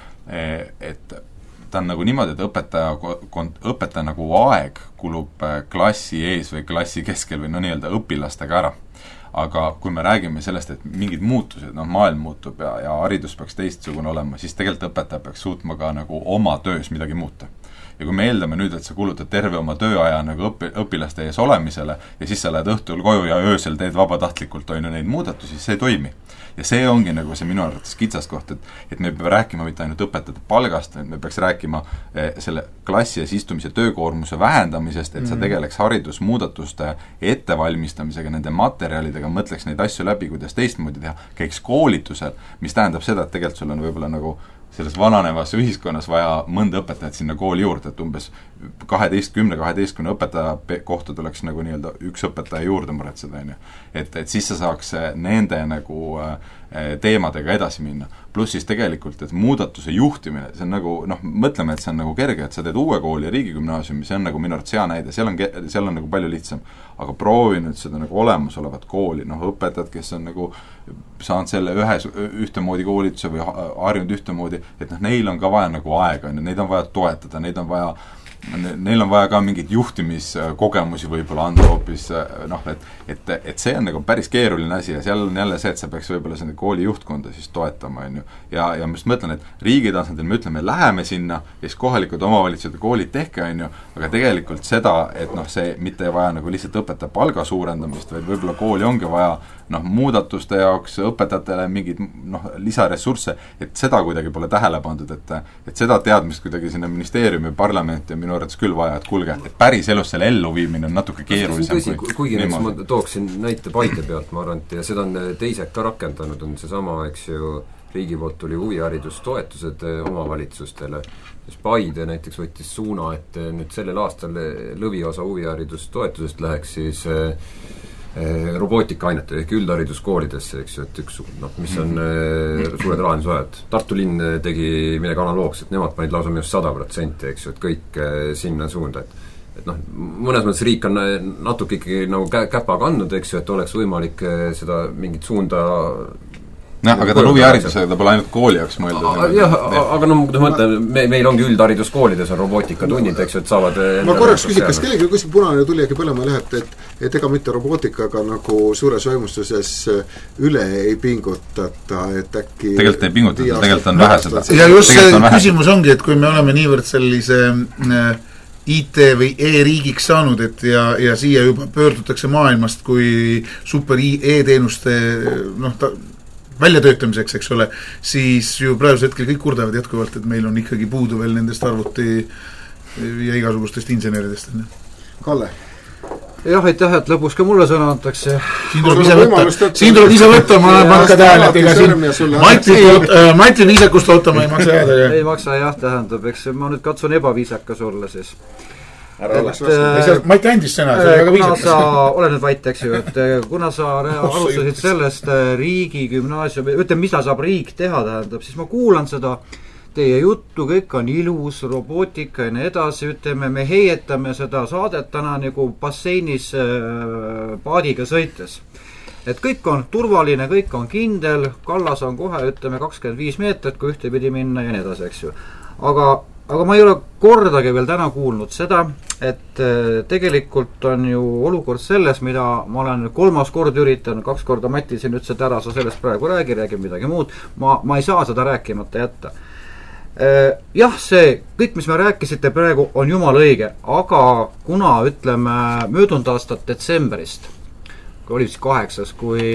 et et ta on nagu niimoodi, et õpetaja, õpetaja nagu aeg kulub klassi ees või klassi keskel või no nii-öelda õpilastega ära. Aga kui me räägime sellest, et mingid muutused, noh maailm muutub ja, ja haridus peaks teistsugune olema, siis tegelikult õpetaja peaks suutma ka nagu oma töös midagi muuta. Ja kui me eeldame nüüd, et sa kulutad terve oma tööaja nagu õpi, õpilaste ees olemisele ja siis sa lähed õhtul koju ja öösel teed vabatahtlikult on ju neid muudatusi, siis see ei toimi. Ja see ongi nagu see minu arvates kitsaskoht, et, et me peame rääkima mitte ainult õpetajate palgast, et me peaks rääkima eh, selle klassi ees istumise töökoormuse vähendamisest, et mm-hmm. sa tegeleks haridusmuudatuste ettevalmistamisega, nende materjalidega, mõtleks neid asju läbi, kuidas teistmoodi teha, käiks koolitusel, mis tähendab seda, et tegelikult sul on võib-olla nagu selles vananevas ühiskonnas vaja mõnda õpetajat sinna kooli juurde, et umbes kaheteistkümne, kaheteistkümne õpetaja kohta tuleks nagu nii-öelda üks õpetaja juurde muretseda, on ju. Et, et siis sa saaks nende nagu teemadega edasi minna. Pluss siis tegelikult, et muudatuse juhtimine, see on nagu, noh, mõtleme, et see on nagu kerge, et sa teed uue kooli ja riigigümnaasiumi, see on nagu minu arvates hea näide, seal on, seal on nagu palju lihtsam. Aga proovi nüüd seda nagu olemasolevat kooli, noh, õpetajad, kes on nagu saanud selle ühe, ühtemoodi koolituse või harjunud ühtemoodi, et noh, neil on ka vaja nagu aega, neid on vaja toetada, neid on vaja neil on vaja ka mingeid juhtimiskogemusi võib-olla anda hoopis, noh, et, et, et see on nagu päris keeruline asi ja seal on jälle see, et sa peaks võib-olla selle kooli juhtkonda siis toetama, on ju. Ja, ja ma just mõtlen, et riigi tasandil me ütleme, läheme sinna ja siis kohalikud omavalitsused ja koolid tehke, on ju, aga tegelikult seda, et noh, see mitte ei vaja nagu lihtsalt õpetaja palga suurendamist, vaid võib-olla kooli ongi vaja noh, muudatuste jaoks õpetajatele mingid noh, lisaressursse, et seda kuidagi pole tähele pandud, et, et seda teadmist kuidagi sinna ministeeriumi, parlamenti ja minu minu arvates küll vaja, et kuulge, et päris elus selle elluviimine on natuke keerulisem
tõsi, kui kuigi näiteks ma tooksin näite Paide pealt, ma arvan, et ja seda on teised ka rakendanud, on seesama, eks ju, riigi poolt tuli huviharidustoetused omavalitsustele, siis Paide näiteks võttis suuna, et nüüd sellel aastal lõviosa huviharidustoetusest läheks siis robootikaainet ehk üldhariduskoolidesse, eks ju, et üks, noh, mis on mm. suured rahalisvajad. Tartu linn tegi midagi analoogset, nemad panid lausa minust sada protsenti, eks ju, et kõik sinna suunda, et et noh, mõnes mõttes riik on natuke ikkagi nagu käpa kandnud, eks ju, et oleks võimalik seda mingit suunda
jah, aga ta on huviharidusega, ta pole ainult kooli jaoks mõeldud.
Jah, aga no ma mõtlen, me, meil ongi üldhariduskoolides on robootikatunid, eks ju, et saavad
ma korraks küsin, kas kellegi kuskil punane tuli äkki põlema läheb, et, et ega mitte robootikaga nagu suures vaimustuses üle ei pingutata, et äkki
tegelikult ei pingutata, tegelikult on vähe seda.
Ja just see küsimus ongi, et kui me oleme niivõrd sellise I T või e-riigiks saanud, et ja, ja siia juba pöördutakse maailmast kui super e-teenuste noh, ta väljatöötamiseks, eks ole, siis ju praegusel hetkel kõik kurdavad jätkuvalt, et meil on ikkagi puudu veel nendest arvuti ja igasugustest inseneridest.
Kalle?
Jah, aitäh, et lõpus ka mulle sõna antakse.
Siin tuleb ise võtta, siin tuleb ise võtta, ma olen ka tähele, et ega siin Mati viisakust ootama ei maksa jääda.
Ei maksa jah, tähendab, eks ma nüüd katsun ebaviisakas olla siis.
Mati andis sõna, see
on väga viisakas. Kuna sa, ole nüüd vait, eks ju, et kuna sa alustasid sellest riigi gümnaasiumi, ütleme, mida saab riik teha, tähendab, siis ma kuulan seda teie juttu, kõik on ilus, robootika ja nii edasi, ütleme, me heietame seda saadet täna nagu basseinis paadiga sõites. Et kõik on turvaline, kõik on kindel, kallas on kohe, ütleme, kakskümmend viis meetrit, kui ühte pidi minna ja nii edasi, eks ju. Aga, aga ma ei ole kordagi veel täna kuulnud seda, et tegelikult on ju olukord selles, mida ma olen kolmas kord üritanud, kaks korda Mati siin ütles, et ära sa sellest praegu räägi, räägi midagi muud, ma, ma ei saa seda rääkimata jätta. Jah, see kõik, mis me rääkisite praegu, on jumala õige, aga kuna, ütleme, möödunud aastat detsembrist, kui oli siis kaheksas, kui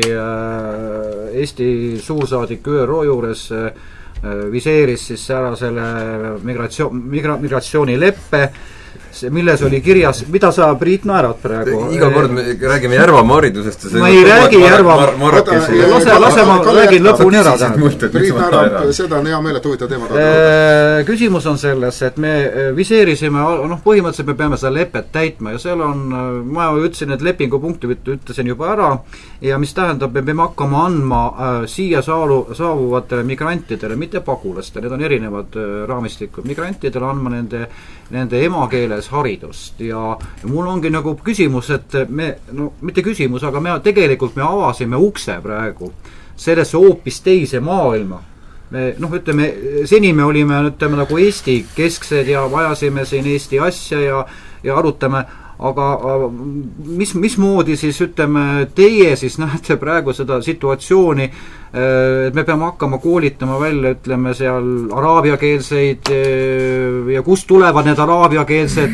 Eesti suursaadik Ü R O juures viseeris siis ära selle migratsioon, migra, migratsioonileppe, milles oli kirjas, mida sa, Priit, naerad praegu?
Iga kord me räägime Järvamaa haridusest.
Ma ei räägi Järvamaa, lase, lase ma räägin lõpuni ära.
Priit naerab, seda on hea meel, et huvitav teema.
Küsimus on selles, et me viseerisime, noh, põhimõtteliselt me peame seda lepet täitma ja seal on, ma ütlesin, et lepingupunkti ütlesin juba ära ja mis tähendab, me peame hakkama andma siia saalu, saabuvatele migrantidele, mitte pagulastele, need on erinevad raamistikud, migrantidele andma nende, nende emakeeles haridust ja, ja mul ongi nagu küsimus, et me, no mitte küsimus, aga me tegelikult me avasime ukse praegu sellesse hoopis teise maailma. Me, noh, ütleme, seni me olime, ütleme, nagu Eesti kesksed ja vajasime siin Eesti asja ja, ja arutame, aga mis, mismoodi siis, ütleme, teie siis näete praegu seda situatsiooni, et me peame hakkama koolitama välja, ütleme, seal araabiakeelseid ja kust tulevad need araabiakeelsed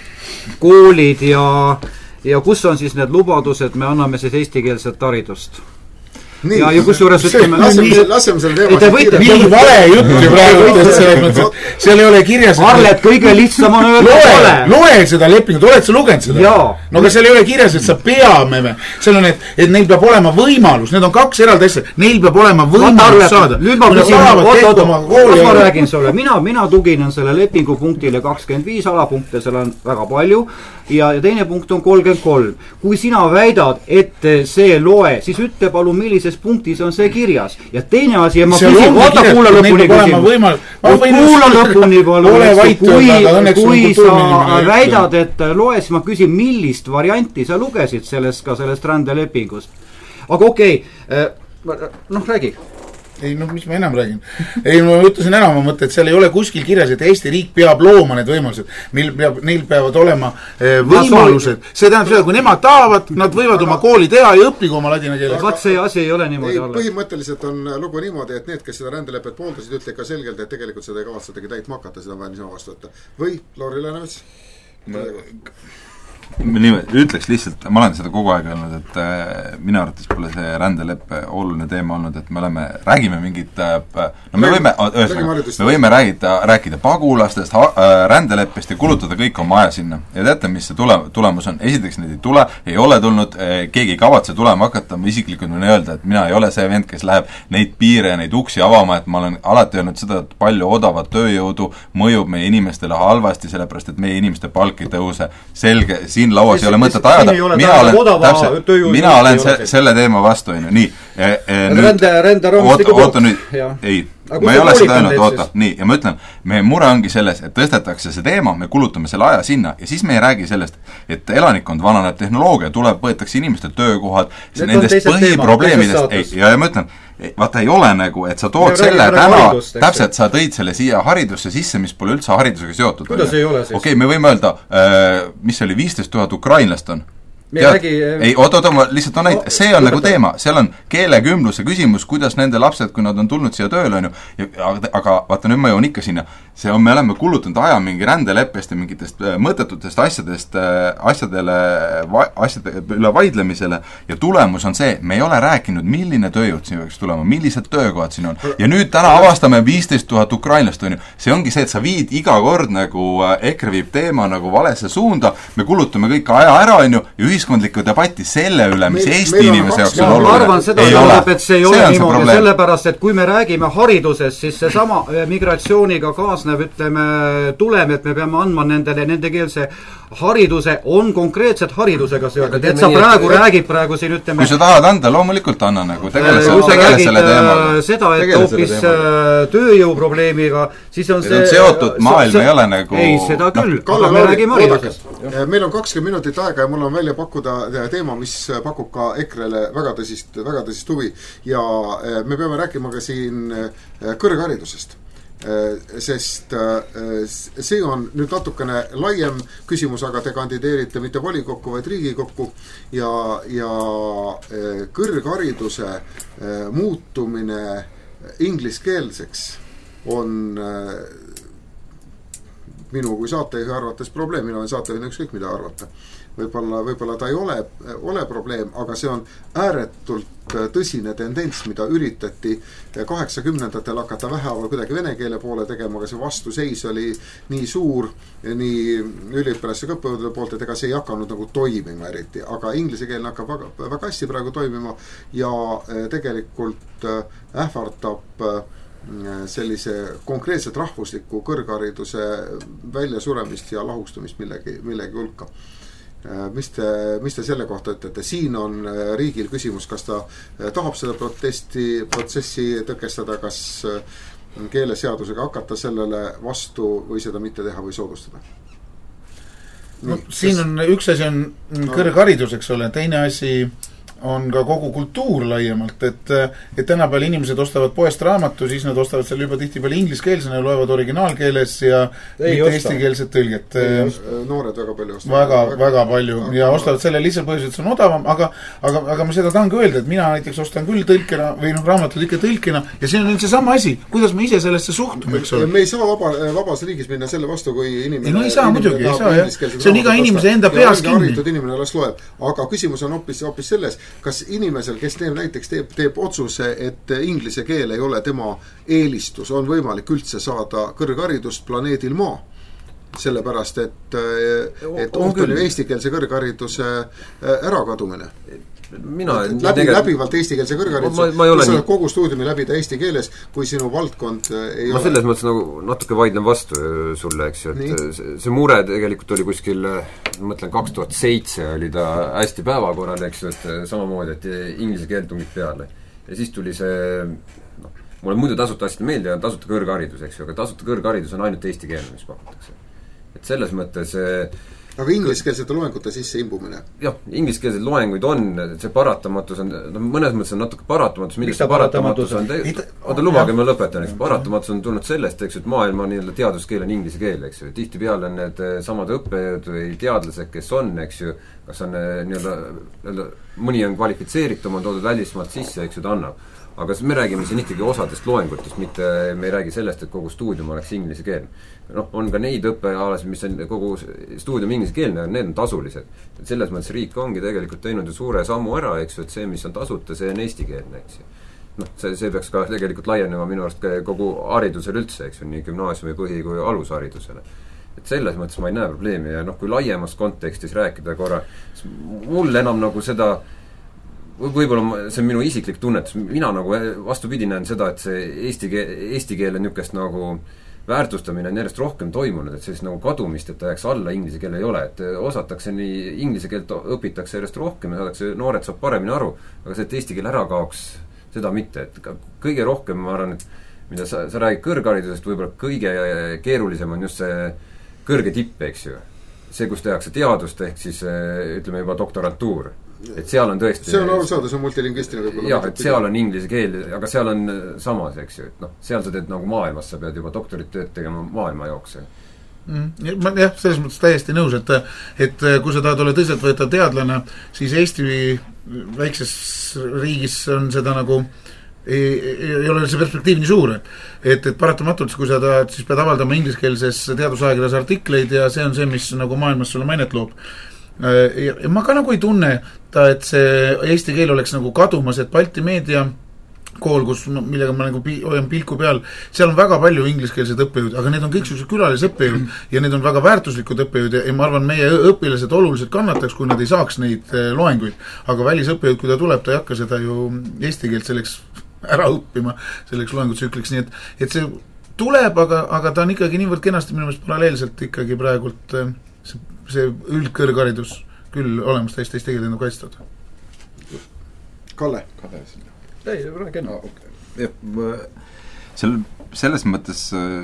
koolid ja, ja kus on siis need lubadused, me anname siis eestikeelset haridust. Nii, ja, ja kus juures ütleme
laseme, laseme selle teema
nii vale jutt ju praegu seal ei ole kirjas
Arlet, kõige lihtsam on öelda
loe, loe seda lepingut, oled sa lugenud seda? Jaa. No aga seal ei ole kirjas, et sa peame seal on, et, et neil peab olema võimalus, need on kaks eraldi asja, neil peab olema võimalus saada
nüüd ma küsin, oot, oot, ma räägin sulle, mina, mina tuginen selle lepingu punktile kakskümmend viis alapunkte, seal on väga palju ja, ja teine punkt on kolmkümmend kolm. Kui sina väidad, et see loe, siis ütle palun, millises punktis on see kirjas. Ja teine asi, ja ma küsin, oota kuula lõpuni küsimus. Kuula lõpuni palun, kui, kui sa väidad, et loe, siis ma küsin, millist varianti sa lugesid sellest ka sellest rändelepingust. Aga okei, okay, noh, räägi.
Ei, noh, mis ma enam räägin. Ei, ma ütlesin enam, ma mõtlen, et seal ei ole kuskil kirjas, et Eesti riik peab looma need võimalused. Meil peab, neil peavad olema eh, võimalused. See tähendab seda, kui nemad tahavad, nad võivad oma kooli teha ja õppigu oma ladina keeles.
Vaat see asi ei ole niimoodi
ei,
olla.
Põhimõtteliselt on lugu niimoodi, et need, kes seda rändelepet pooldasid, ütle ka selgelt, et tegelikult seda ei kavatsetagi täitma hakata, seda on vaja niisama vastu võtta. Või, Lauri Läänemets?
ütleks lihtsalt, ma olen seda kogu aeg öelnud, et äh, minu arvates pole see rändeleppe oluline teema olnud, et me oleme, räägime mingit äh, no me võime, me võime räägida, rääkida pagulastest, äh, rändeleppest ja kulutada kõik oma aja sinna. Ja teate, mis see tule, tulemus on? Esiteks neid ei tule, ei ole tulnud, keegi ei kavatse tulema hakata, ma isiklikult võin öelda, et mina ei ole see vend, kes läheb neid piire ja neid uksi avama, et ma olen alati öelnud seda, et palju odavat tööjõudu mõjub meie inimestele halvasti, sellepärast, et meie inimeste palk ei tõuse. Selge, siin lauas ei ole mõtet ajada, mina olen, täpselt, mina olen se, selle teema vastu, on ju, nii e, e, nüüd, oota, oota nüüd, ei, ma ei ole seda öelnud, oota, nii, ja ma ütlen, meie mure ongi selles, et tõstetakse see teema, me kulutame selle aja sinna ja siis me ei räägi sellest, et elanikkond vananeb, tehnoloogia tuleb, võetakse inimeste töökohad, nendest põhiprobleemidest, ei, ja, ja ma ütlen, vaata ei ole nagu, et sa tood selle täna, täpselt sa tõid selle siia haridusse sisse, mis pole üldse haridusega seotud.
Kuidas ei ole siis?
Okei, me võime öelda, mis oli viisteist tuhat ukrainlast on. Tead, räägi, ei, oot, oot, ma lihtsalt on näit-, see on nagu teema, seal on keelekümbluse küsimus, kuidas nende lapsed, kui nad on tulnud siia tööle, on ju, aga, aga vaata, nüüd ma joon ikka sinna, see on, me oleme kulutanud aja mingi rändeleppest ja mingitest mõttetutest asjadest, asjadele, asjade üle vaidlemisele ja tulemus on see, me ei ole rääkinud, milline tööjõud siin võiks tulema, millised töökohad siin on. Ja nüüd täna avastame viisteist tuhat ukrainlast, on ju, see ongi see, et sa viid iga kord nagu EKRE viib teema nagu valesse suunda, me kulutame kõik aja ära, on ju, ja ühiskondlikku debatti selle üle, mis meil, Eesti meil inimese jaoks on oluline.
Ma arvan seda, tähendab, et see ei ole niimoodi, sellepärast, et kui me räägime haridusest, siis see sama migratsiooniga kaasnev, ütleme, tulem, et me peame andma nendele nendekeelse hariduse, on konkreetselt haridusega seotud, et sa praegu et, räägid praegu siin, ütleme
kui sa tahad anda, loomulikult anna nagu, tegele, see, tegele selle teemaga.
Seda, et hoopis tööjõuprobleemiga, siis on see, see on
seotud, maailm see, ei ole nagu
ei, seda küll, no, aga me räägime haridusest.
Meil on kakskümmend minutit aega ja mul on välja pakkuda teema, mis pakub ka EKRE-le väga tõsist, väga tõsist huvi ja me peame rääkima ka siin kõrgharidusest. Sest see on nüüd natukene laiem küsimus, aga te kandideerite mitte volikokku, vaid Riigikokku ja, ja kõrghariduse muutumine ingliskeelseks on minu kui saatejuhi arvates probleem, mina olen saatejuhina ükskõik mida arvata. Võib-olla, võib-olla ta ei ole, ole probleem, aga see on ääretult tõsine tendents, mida üritati kaheksakümnendatel hakata vähehaaval kuidagi vene keele poole tegema, aga see vastuseis oli nii suur, nii üliõpilaste õppejõudude poolt, et ega see ei hakanud nagu toimima eriti, aga inglise keelne hakkab väga, väga hästi praegu toimima ja tegelikult ähvardab sellise konkreetselt rahvusliku kõrghariduse väljasuremist ja lahustumist millegi, millegi hulka. Mis te, mis te selle kohta ütlete? Siin on riigil küsimus, kas ta tahab seda protesti, protsessi tõkestada, kas keeleseadusega hakata sellele vastu või seda mitte teha või soodustada?
No, siin on, üks asi on kõrgharidus, eks ole, teine asi on ka kogu kultuur laiemalt, et, et tänapäeval inimesed ostavad poest raamatu, siis nad ostavad selle juba tihtipeale ingliskeelsena ja loevad originaalkeeles ja ei mitte eestikeelset tõlget.
Noored väga palju ostavad.
Väga, väga, väga palju väga, ja ostavad selle lihtsalt põhjusel, et see on odavam, aga, aga, aga ma seda tahan ka öelda, et mina näiteks ostan küll tõlkena või noh, raamatud ikka tõlkena ja see on see sama asi, kuidas me ise sellesse suhtume, eks ole.
Me ei saa vaba, vabas riigis minna selle vastu, kui inimene...
Ei, no ei saa muidugi, ei saa, jah. See on iga inimese enda peas kinni.
Inimene las loeb, aga küsimus on hoopis, hoopis selles, kas inimesel, kes teeb näiteks teeb, teeb otsuse, et inglise keel ei ole tema eelistus, on võimalik üldse saada kõrgharidust planeedil Maa. Sellepärast, et, et on küll eestikeelse kõrghariduse ärakadumine. Mina, läbi, tegel... läbivalt eestikeelse kõrghariduse, mis on kogu stuudiumi läbida eesti keeles, kui sinu valdkond ei
ma ole. Ma selles mõttes nagu natuke vaidlen vastu sulle, eks ju, et see, see mure tegelikult oli kuskil, ma mõtlen kaks tuhat seitse oli ta hästi päevakorral, eks ju, et samamoodi, et inglise keel tungib peale. Ja siis tuli see, noh, mulle muidu tasuta asjad meeldi ja tasuta kõrgharidus, eks ju, aga tasuta kõrgharidus on ainult eesti keelne, mis pakutakse. Et selles mõttes
aga ingliskeelsete loengute sisse imbumine?
Jah, ingliskeelseid loenguid on, see paratamatus on, no mõnes mõttes on natuke paratamatus, millest see paratamatus on, oota lubage, ma lõpetan, eks, paratamatus on tulnud sellest, eks, et maailma nii-öelda teaduskeel on inglise keel, eks ju, tihti peale on need samad õppejõud või teadlased, kes on, eks ju, kas on nii-öelda, mõni on kvalifitseeritum, on toodud välismaalt sisse, eks ju, ta annab. aga me räägime siin ikkagi osadest loengutest, mitte me ei räägi sellest, et kogu stuudium oleks inglise keelne. Noh, on ka neid õppealasid, mis on kogu stuudium inglise keelne, need on tasulised. Et selles mõttes riik ongi tegelikult teinud ju suure sammu ära, eks ju, et see, mis on tasuta, see on eesti keelne, eks ju. Noh, see, see peaks ka tegelikult laienema minu arust kogu haridusel üldse, eks ju, nii gümnaasiumi põhi kui alusharidusele. Et selles mõttes ma ei näe probleemi ja noh, kui laiemas kontekstis rääkida korra, mul enam nagu seda võib-olla see on minu isiklik tunnetus, mina nagu vastupidi näen seda, et see eesti, keel, eesti keele niukest nagu väärtustamine on järjest rohkem toimunud, et sellist nagu kadumist, et ta jääks alla inglise keel ei ole, et osatakse nii, inglise keelt õpitakse järjest rohkem ja saadakse, noored saab paremini aru, aga see, et eesti keel ära kaoks, seda mitte, et kõige rohkem ma arvan, et mida sa, sa räägid kõrgharidusest, võib-olla kõige keerulisem on just see kõrge tipp, eks ju. See, kus tehakse teadust, ehk siis ütleme juba doktorantuur. Et seal on tõesti
see on aru saada, see on multilingvistina võib-olla
jah, et seal on inglise keel, aga seal on samas, eks ju, et noh, seal sa teed nagu maailmas, sa pead juba doktorit tööd tegema maailma jookse
mm, ma, jah, selles mõttes täiesti nõus, et et kui sa tahad olla tõsiselt võeta teadlane, siis Eesti väikses riigis on seda nagu ei, ei ole see perspektiiv nii suur, et, et paratamatult, kui sa tahad, siis pead avaldama ingliskeelses teadusaegades artikleid ja see on see, mis nagu maailmas sulle mainet loob. Ja ma ka nagu ei tunne ta, et see eesti keel oleks nagu kadumas, et Balti meedia kool, kus, millega ma nagu pi, hoian pilku peal, seal on väga palju ingliskeelseid õppejõud, aga need on kõik sellised külalisõppejõud ja need on väga väärtuslikud õppejõud ja ma arvan, meie õpilased oluliselt kannataks, kui nad ei saaks neid loenguid, aga välisõppejõud, kui ta tuleb, ta ei hakka seda ju eesti keelt selleks ära õppima, selleks loengutsükliks, nii et, et see tuleb, aga, aga ta on ikkagi niivõrd kenasti minu meelest paralleelselt ikkagi praegult see see üldkõrgharidus küll olemas täiesti eesti keelde nagu kaitstud.
Kalle?
Kalle siin.
Ei, räägi enne.
Okay. Sel, selles mõttes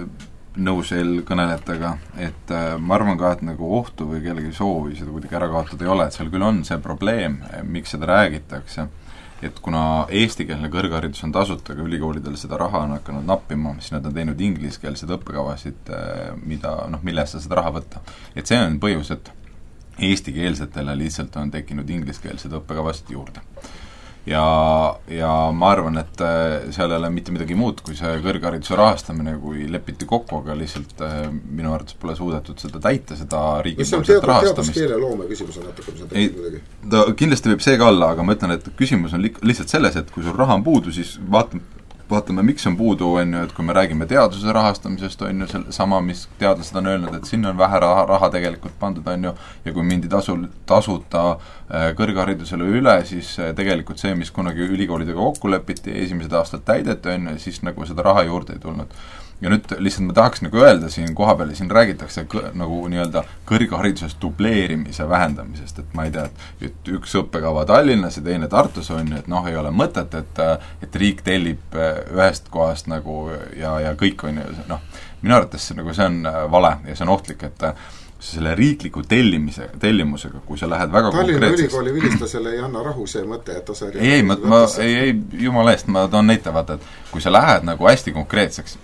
nõus eelkõnelejatega, et ma arvan ka, et nagu ohtu või kellegi soovi seda kuidagi ära kaotada ei ole, et seal küll on see probleem, miks seda räägitakse, et kuna eestikeelne kõrgharidus on tasuta, aga ülikoolidel seda raha on hakanud nappima, siis nad on teinud ingliskeelseid õppekavasid, mida, noh, millest seda raha võtta. Et see on põhjus, et eestikeelsetele lihtsalt on tekkinud ingliskeelseid õppekavasid juurde. Ja, ja ma arvan, et seal ei ole mitte midagi muud kui see kõrghariduse rahastamine, kui lepiti kokku, aga lihtsalt minu arvates pole suudetud seda täita, seda riigipoolset rahastamist.
Teaduskeele loome küsimus on natuke, mis on tekkinud midagi?
Ta kindlasti võib see ka olla, aga ma ütlen, et küsimus on li- lihtsalt selles, et kui sul raha on puudu, siis vaatame, vaatame, miks on puudu, on ju, et kui me räägime teaduse rahastamisest, on ju, sama, mis teadlased on öelnud, et sinna on vähe raha, raha tegelikult pandud, on ju, ja kui mindi tasu, tasuta kõrgharidusele üle, siis tegelikult see, mis kunagi ülikoolidega kokku lepiti, esimesed aastad täideti, on ju, siis nagu seda raha juurde ei tulnud. Ja nüüd lihtsalt ma tahaks nagu öelda siin koha peal, siin räägitakse kõ, nagu nii-öelda kõrgharidusest dubleerimise vähendamisest, et ma ei tea, et üks õppekava Tallinnas ja teine Tartus on, et noh, ei ole mõtet, et, et riik tellib ühest kohast nagu ja, ja kõik on ju, noh, minu arvates nagu see on vale ja see on ohtlik, et selle riikliku tellimise, tellimusega, kui sa lähed väga
Tallinna
konkreetseks...
ülikooli vilistasele ei anna rahu see mõte, et osa
ei, ei, ma, ma, ei, ei, jumala eest, ma toon näite, vaata, et kui sa lähed nagu hästi konkreetseks,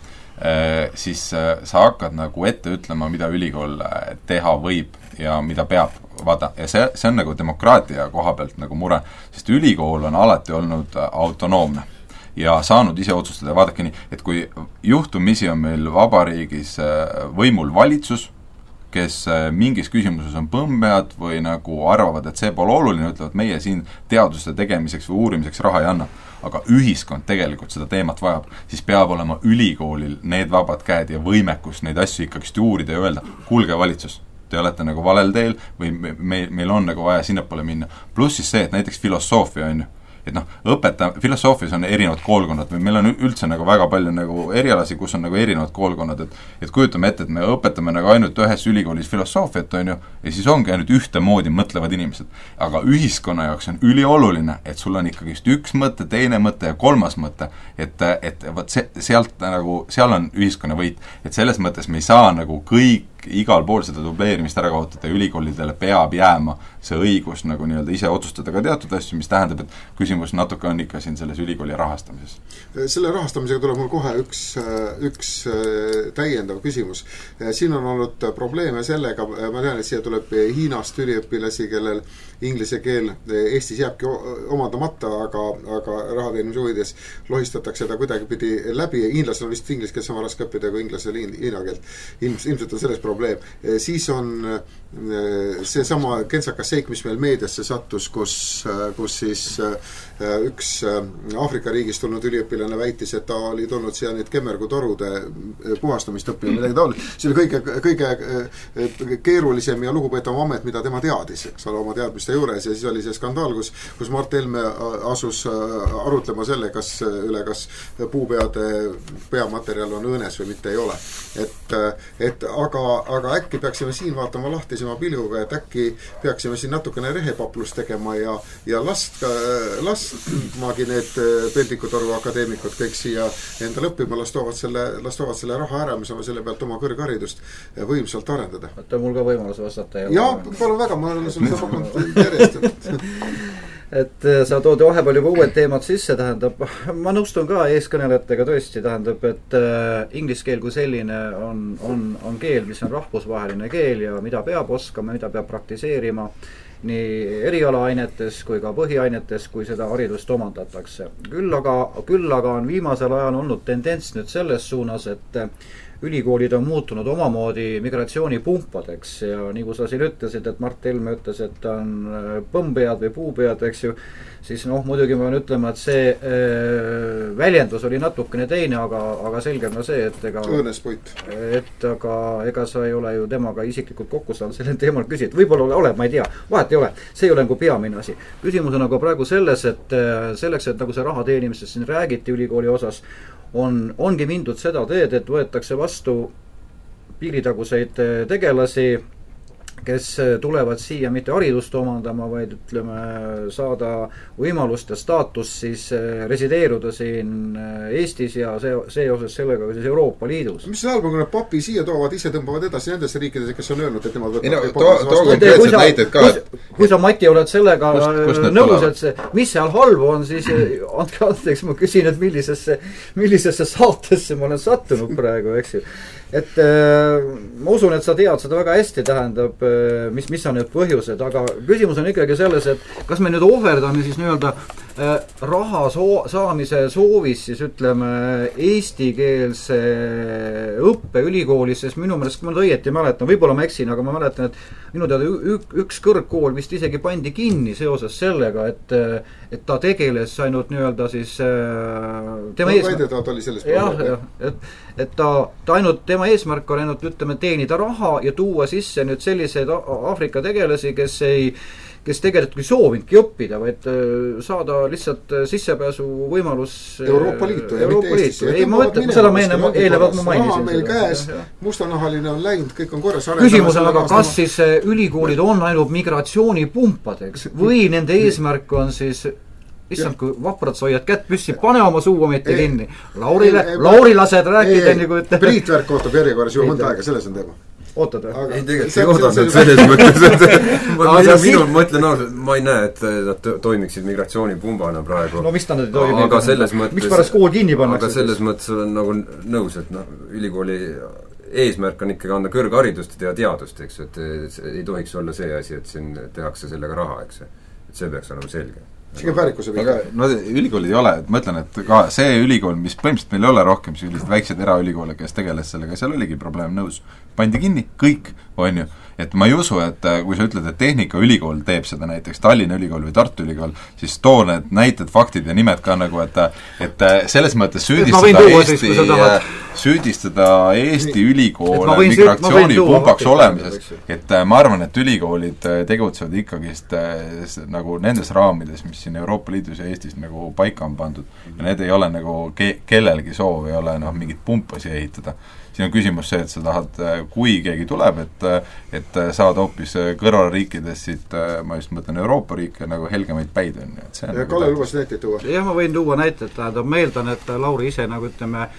siis sa hakkad nagu ette ütlema, mida ülikool teha võib ja mida peab, vaata, ja see, see on nagu demokraatia koha pealt nagu mure, sest ülikool on alati olnud autonoomne ja saanud ise otsustada, vaadake nii, et kui juhtumisi on meil vabariigis võimul valitsus, kes mingis küsimuses on põmbead või nagu arvavad, et see pole oluline, ütlevad meie siin teaduste tegemiseks või uurimiseks raha ei anna, aga ühiskond tegelikult seda teemat vajab, siis peab olema ülikoolil need vabad käed ja võimekus neid asju ikkagist uurida ja öelda, kuulge valitsus, te olete nagu valel teel või me, me, meil on nagu vaja sinnapoole minna. Pluss siis see, et näiteks filosoofia on ju, et noh, õpeta, filosoofias on erinevad koolkonnad või meil on üldse nagu väga palju nagu erialasi, kus on nagu erinevad koolkonnad, et et kujutame ette, et me õpetame nagu ainult ühes ülikoolis filosoofiat, on ju, ja siis ongi ainult ühtemoodi mõtlevad inimesed. Aga ühiskonna jaoks on ülioluline, et sul on ikkagist üks mõte, teine mõte ja kolmas mõte, et, et võt see, sealt nagu, seal on ühiskonna võit, et selles mõttes me ei saa nagu kõik igal pool seda dubleerimist ära kaotada ja ülikoolidele peab jääma see õigus nagu nii-öelda ise otsustada ka teatud asju, mis tähendab, et küsimus natuke on ikka siin selles ülikooli rahastamises.
Selle rahastamisega tuleb mul kohe üks, üks täiendav küsimus. Siin on olnud probleeme sellega, ma tean, et siia tuleb Hiinast üliõpilasi, kellel inglise keel Eestis jääbki omandamata, aga, aga rahateenimise huvides lohistatakse ta kuidagi pidi läbi. Hiinlasel on vist inglise keelt sama raske õppida kui inglasel hiina keelt. Ilms, ilmselt on selles probleem. Siis on see sama kentsakas seik, mis meil meediasse sattus, kus, kus siis üks Aafrika riigist tulnud üliõpilane väitis, et ta oli tulnud siia nüüd kemmergutorude puhastamist õppima, midagi taolist. See oli kõige, kõige keerulisem ja lugupeetav amet, mida tema teadis, eks ole, oma teadmiste juures, ja siis oli see skandaal, kus, kus Mart Helme asus arutlema selle, kas üle, kas puupeade peamaterjal on õõnes või mitte ei ole. Et, et aga, aga äkki peaksime siin vaatama lahtisema pilguga, et äkki peaksime siin natukene rehepaplust tegema ja, ja last, last maagi need Peldikutoru akadeemikud kõik siia endale õppima, las toovad selle, las toovad selle raha ära, me saame selle pealt oma kõrgharidust võimsalt arendada.
Võtta mul ka võimalus vastata.
Ja, palun väga, ma olen sul seda pakkunud järjest.
Et sa tood vahepeal juba uued teemad sisse, tähendab, ma nõustun ka eeskõnelejatega tõesti, tähendab, et inglise keel kui selline on, on, on keel, mis on rahvusvaheline keel ja mida peab oskama, mida peab praktiseerima nii erialaainetes kui ka põhiainetes, kui seda haridust omandatakse. Küll aga, küll aga on viimasel ajal olnud tendents nüüd selles suunas, et ülikoolid on muutunud omamoodi migratsioonipumpadeks ja nagu sa siin ütlesid, et Mart Helme ütles, et ta on põmmpead või puupead, eks ju, siis noh, muidugi ma pean ütlema, et see äh, väljendus oli natukene teine, aga, aga selgem on see, et ega
õõnespuit.
Et aga ega sa ei ole ju temaga isiklikult kokku saanud sellel teemal küsida. Võib-olla ole, ma ei tea, vahet ei ole. See ei ole nagu peamine asi. Küsimus on aga praegu selles, et selleks, et nagu see raha teenimisest siin räägiti ülikooli osas, on, ongi mindud seda teed, et võetakse vastu piiritaguseid tegelasi, kes tulevad siia mitte haridust omandama, vaid ütleme, saada võimalust ja staatus siis resideeruda siin Eestis ja see, seoses sellega siis Euroopa Liidus.
Mis see halb on, kui nad papi siia toovad, ise tõmbavad edasi nendesse riikides, kes on öelnud, et nemad võtavad
no, to, to konkreetsed näited ka.
Kui, kui sa, Mati, oled sellega kust, kust nõus, et see, mis seal halbu on, siis andke andeks, ma küsin, et millisesse, millisesse saatesse ma olen sattunud praegu, eks ju. Et äh, ma usun, et sa tead seda väga hästi, tähendab, äh, mis, mis on need põhjused, aga küsimus on ikkagi selles, et kas me nüüd ohverdame siis nii-öelda äh, raha soo- saamise soovis siis ütleme eestikeelse õppe ülikoolis, sest minu meelest, kui ma õieti mäletan, võib-olla ma eksin, aga ma mäletan, et minu teada ük, üks kõrgkool vist isegi pandi kinni seoses sellega, et, et ta tegeles ainult nii-öelda siis äh, tema
no,
eesmärk.
Ta oli selles
jah, jah, et, et ta, ta ainult tema eesmärk on ainult, ütleme, teenida raha ja tuua sisse nüüd selliseid Aafrika tegelasi, kes ei, kes tegelikult ei soovinudki õppida, vaid saada lihtsalt sissepääsu võimalus
Euroopa Liitu ja
Euroopa
mitte Eestisse.
Ei, ma mõtlen, seda me eelnevalt ma mainisin.
Raha meil käes, mustanahaline on läinud, kõik on korras.
Küsimus on aga, kas siis ülikoolid on ainult migratsioonipumpadeks või nende eesmärk on siis issand, kui vaprad sa hoiad kätt püssi, pane oma suu ometi kinni. Laurile, Lauri lased rääkida nii kui ütle.
Priit Värk ootab järjekorras ju mõnda aega, selles on teema.
Ootad või?
Ei, tegelikult ei oodanud selles mõttes, et ma, minu, ma ütlen ausalt, ma ei näe, et nad toimiksid migratsioonipumbana praegu.
No mis ta nüüd toimib?
Aga selles mõttes...
Miks pärast kool kinni pannakse?
Aga selles mõttes olen nagu nõus, et noh, ülikooli eesmärk on ikkagi anda kõrgharidust ja teadust, eks, et ei tohiks olla see asi, et siin tehakse sellega raha, eks. Et see peaks olema selge.
Siga väärikuse
aga no ülikoolid ei ole, et ma ütlen, et ka see ülikool, mis põhimõtteliselt meil ei ole rohkem sellised väiksed eraülikoole, kes tegeles sellega, seal oligi probleem nõus. Pandi kinni, kõik, on ju. Et ma ei usu, et kui sa ütled, et Tehnikaülikool teeb seda näiteks Tallinna Ülikool või Tartu Ülikool, siis too need näited, faktid ja nimed ka nagu, et, et selles mõttes süüdistada Eesti, süüdistada Eesti ülikoole migratsioonipumbaks olemises. Et ma arvan, et ülikoolid tegutsevad ikkagist nagu nendes raamides, mis siin Euroopa Liidus ja Eestis nagu paika on pandud. Ja need ei ole nagu ke- kellelgi soov, ei ole noh, mingit pumpasi ehitada. Siin on küsimus see, et sa tahad, kui keegi tuleb, et, et saada hoopis kõrvalriikides siit, ma just mõtlen Euroopa riike, nagu helgemaid päid on. Et see on
ja
nagu
Kalle lubas näiteid tuua.
Jah, ma võin tuua näiteid, tähendab, meeldan, et Lauri ise nagu ütleme,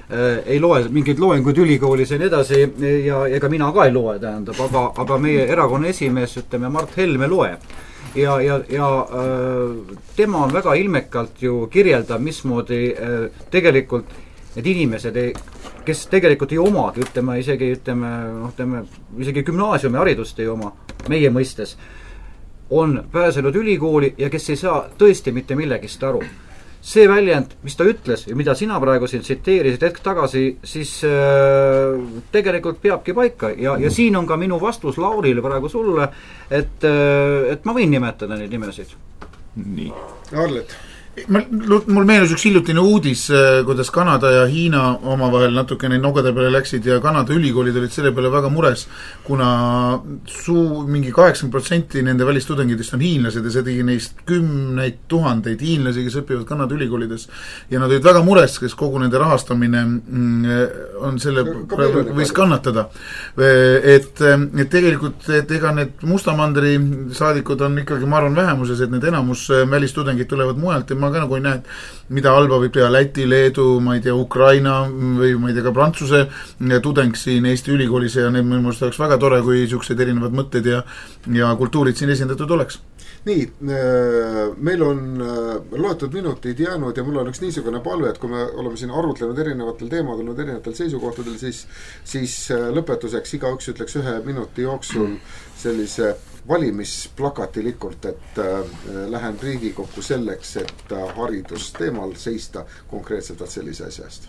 ei loe mingeid loenguid ülikoolis ja nii edasi ja ega mina ka ei loe, tähendab, aga, aga meie erakonna esimees, ütleme, Mart Helme loeb. Ja, ja, ja äh, tema on väga ilmekalt ju kirjeldab, mismoodi äh, tegelikult need inimesed, ei, kes tegelikult ei omagi, ütleme, isegi, ütleme, noh, ütleme, isegi gümnaasiumi haridust ei oma, meie mõistes, on pääsenud ülikooli ja kes ei saa tõesti mitte millegist aru. See väljend, mis ta ütles ja mida sina praegu siin tsiteerisid hetk tagasi, siis äh, tegelikult peabki paika ja, ja siin on ka minu vastus Laurile praegu sulle, et, äh, et ma võin nimetada neid nimesid.
Nii.
Arlet.
Mul meenus üks hiljutine uudis, kuidas Kanada ja Hiina omavahel natukene nogade peale läksid ja Kanada ülikoolid olid selle peale väga mures, kuna suu, mingi kaheksakümmend protsenti nende välistudengidest on hiinlased ja see tegi neist kümneid tuhandeid hiinlasi, kes õpivad Kanada ülikoolides. Ja nad olid väga mures, kes kogu nende rahastamine on selle, võis kannatada. Et, et tegelikult, et ega need Mustamandri saadikud on ikkagi, ma arvan, vähemuses, et need enamus välistudengid tulevad mujalt ja ma ka nagu ei näe, mida halba võib teha Läti, Leedu, ma ei tea, Ukraina või ma ei tea, ka Prantsuse tudeng siin Eesti ülikoolis ja need minu mõelest oleks väga tore, kui niisugused erinevad mõtted ja, ja kultuurid siin esindatud oleks.
Nii, meil on loetud minutid jäänud ja mul on üks niisugune palve, et kui me oleme siin arutlenud erinevatel teemadel, erinevatel seisukohtadel, siis, siis lõpetuseks igaüks ütleks ühe minuti jooksul sellise valimisplakatilikult, et äh, lähen Riigikokku selleks, et äh, haridusteemal seista konkreetselt sellise asjast.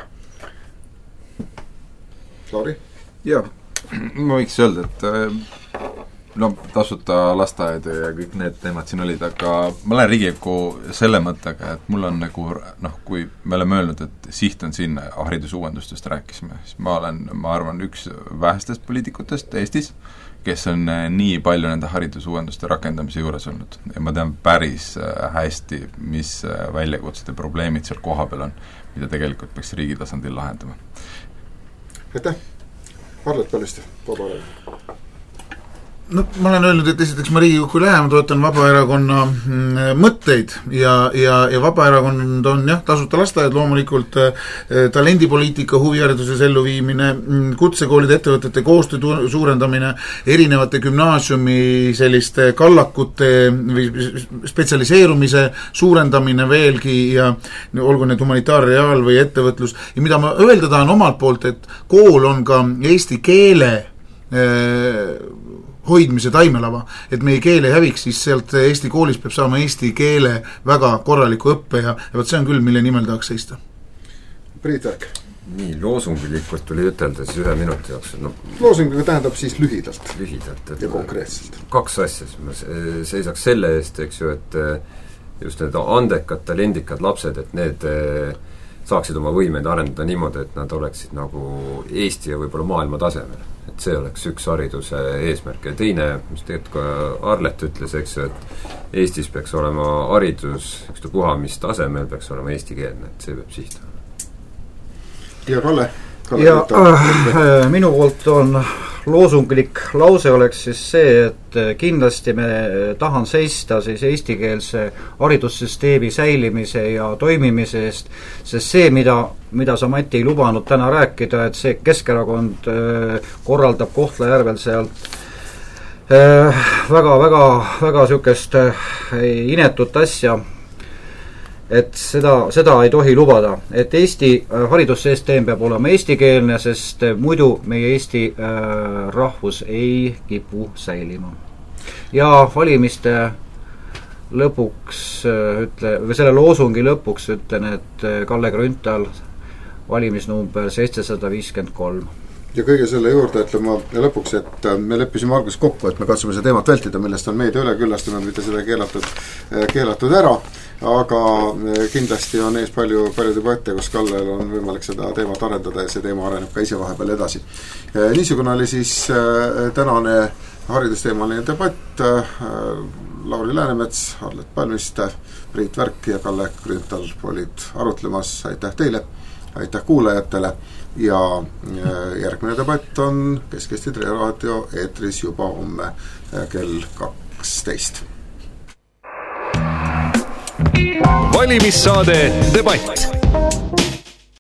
Lauri?
Jah, ma võiks öelda, et äh, no tasuta lasteaed ja kõik need teemad siin olid, aga ma lähen Riigikokku selle mõttega, et mul on nagu, noh, kui me oleme öelnud, et siht on siin haridusuuendustest rääkisime, siis ma olen, ma arvan, üks vähestest poliitikutest Eestis, kes on nii palju nende haridusuuenduste rakendamise juures olnud. Ja ma tean päris hästi, mis väljakutsed ja probleemid seal koha peal on, mida tegelikult peaks riigi tasandil lahendama.
Aitäh! Arlet Palliste, Vabaerakond.
No, ma olen öelnud, et esiteks ma Riigikokku lähe, ma toetan Vabaerakonna mõtteid ja, ja, ja Vabaerakond on jah, tasuta lasteaed loomulikult, talendipoliitika, huvihariduse elluviimine, kutsekoolide ettevõtete koostöö suurendamine, erinevate gümnaasiumi selliste kallakute või spetsialiseerumise suurendamine veelgi ja olgu need humanitaarreaal või ettevõtlus ja mida ma öelda tahan omalt poolt, et kool on ka eesti keele eh, hoidmise taimelava, et meie keel ei häviks, siis sealt Eesti koolis peab saama eesti keele väga korraliku õppe ja, ja võt see on küll, mille nimel tahaks seista.
Priit Värk.
Nii, loosungilikult tuli ütelda siis ühe minuti jooksul. No,
loosungiga tähendab siis lühidalt.
Lühidalt.
Ja konkreetselt.
Kaks asja, ma seisaks selle eest, eks ju, et just need andekad, talendikad lapsed, et need saaksid oma võimeid arendada niimoodi, et nad oleksid nagu Eesti ja võib-olla maailma tasemel. Et see oleks üks hariduse eesmärk. Ja teine, mis tegelikult ka Arlet ütles, eks ju, et Eestis peaks olema haridus, üks ta puha, mis tasemel peaks olema eestikeelne, et see peab siht.
Ja Kalle? Kalle
ja äh, minu poolt on loosunglik lause oleks siis see, et kindlasti me tahan seista siis eestikeelse haridussüsteemi säilimise ja toimimise eest, sest see, mida, mida sa, Mati, ei lubanud täna rääkida, et see Keskerakond äh, korraldab Kohtla-Järvel sealt äh, väga, väga, väga sükest äh, inetut asja, et seda, seda ei tohi lubada, et Eesti haridussüsteem peab olema eestikeelne, sest muidu meie Eesti äh, rahvus ei kipu säilima. Ja valimiste lõpuks äh, ütle, või selle loosungi lõpuks ütlen, et Kalle Grünthal valimisnumber seitsesada viiskümmend kolm.
Ja kõige selle juurde ütlema lõpuks, et me leppisime alguses kokku, et me katsume seda teemat vältida, millest on meedia üle küllastunud, mitte seda keelatud, keelatud ära, aga kindlasti on ees palju, palju debatte, kus Kallel on võimalik seda teemat arendada ja see teema areneb ka ise vahepeal edasi. Niisugune oli siis tänane haridusteemaline debatt. Lauri Läänemets, Arlet Palliste, Priit Värk ja Kalle Grünthal olid arutlemas. Aitäh teile, aitäh kuulajatele ja järgmine debatt on Kesk-Eesti Raadio eetris juba homme kell kaksteist.
Valimissaade Debatt.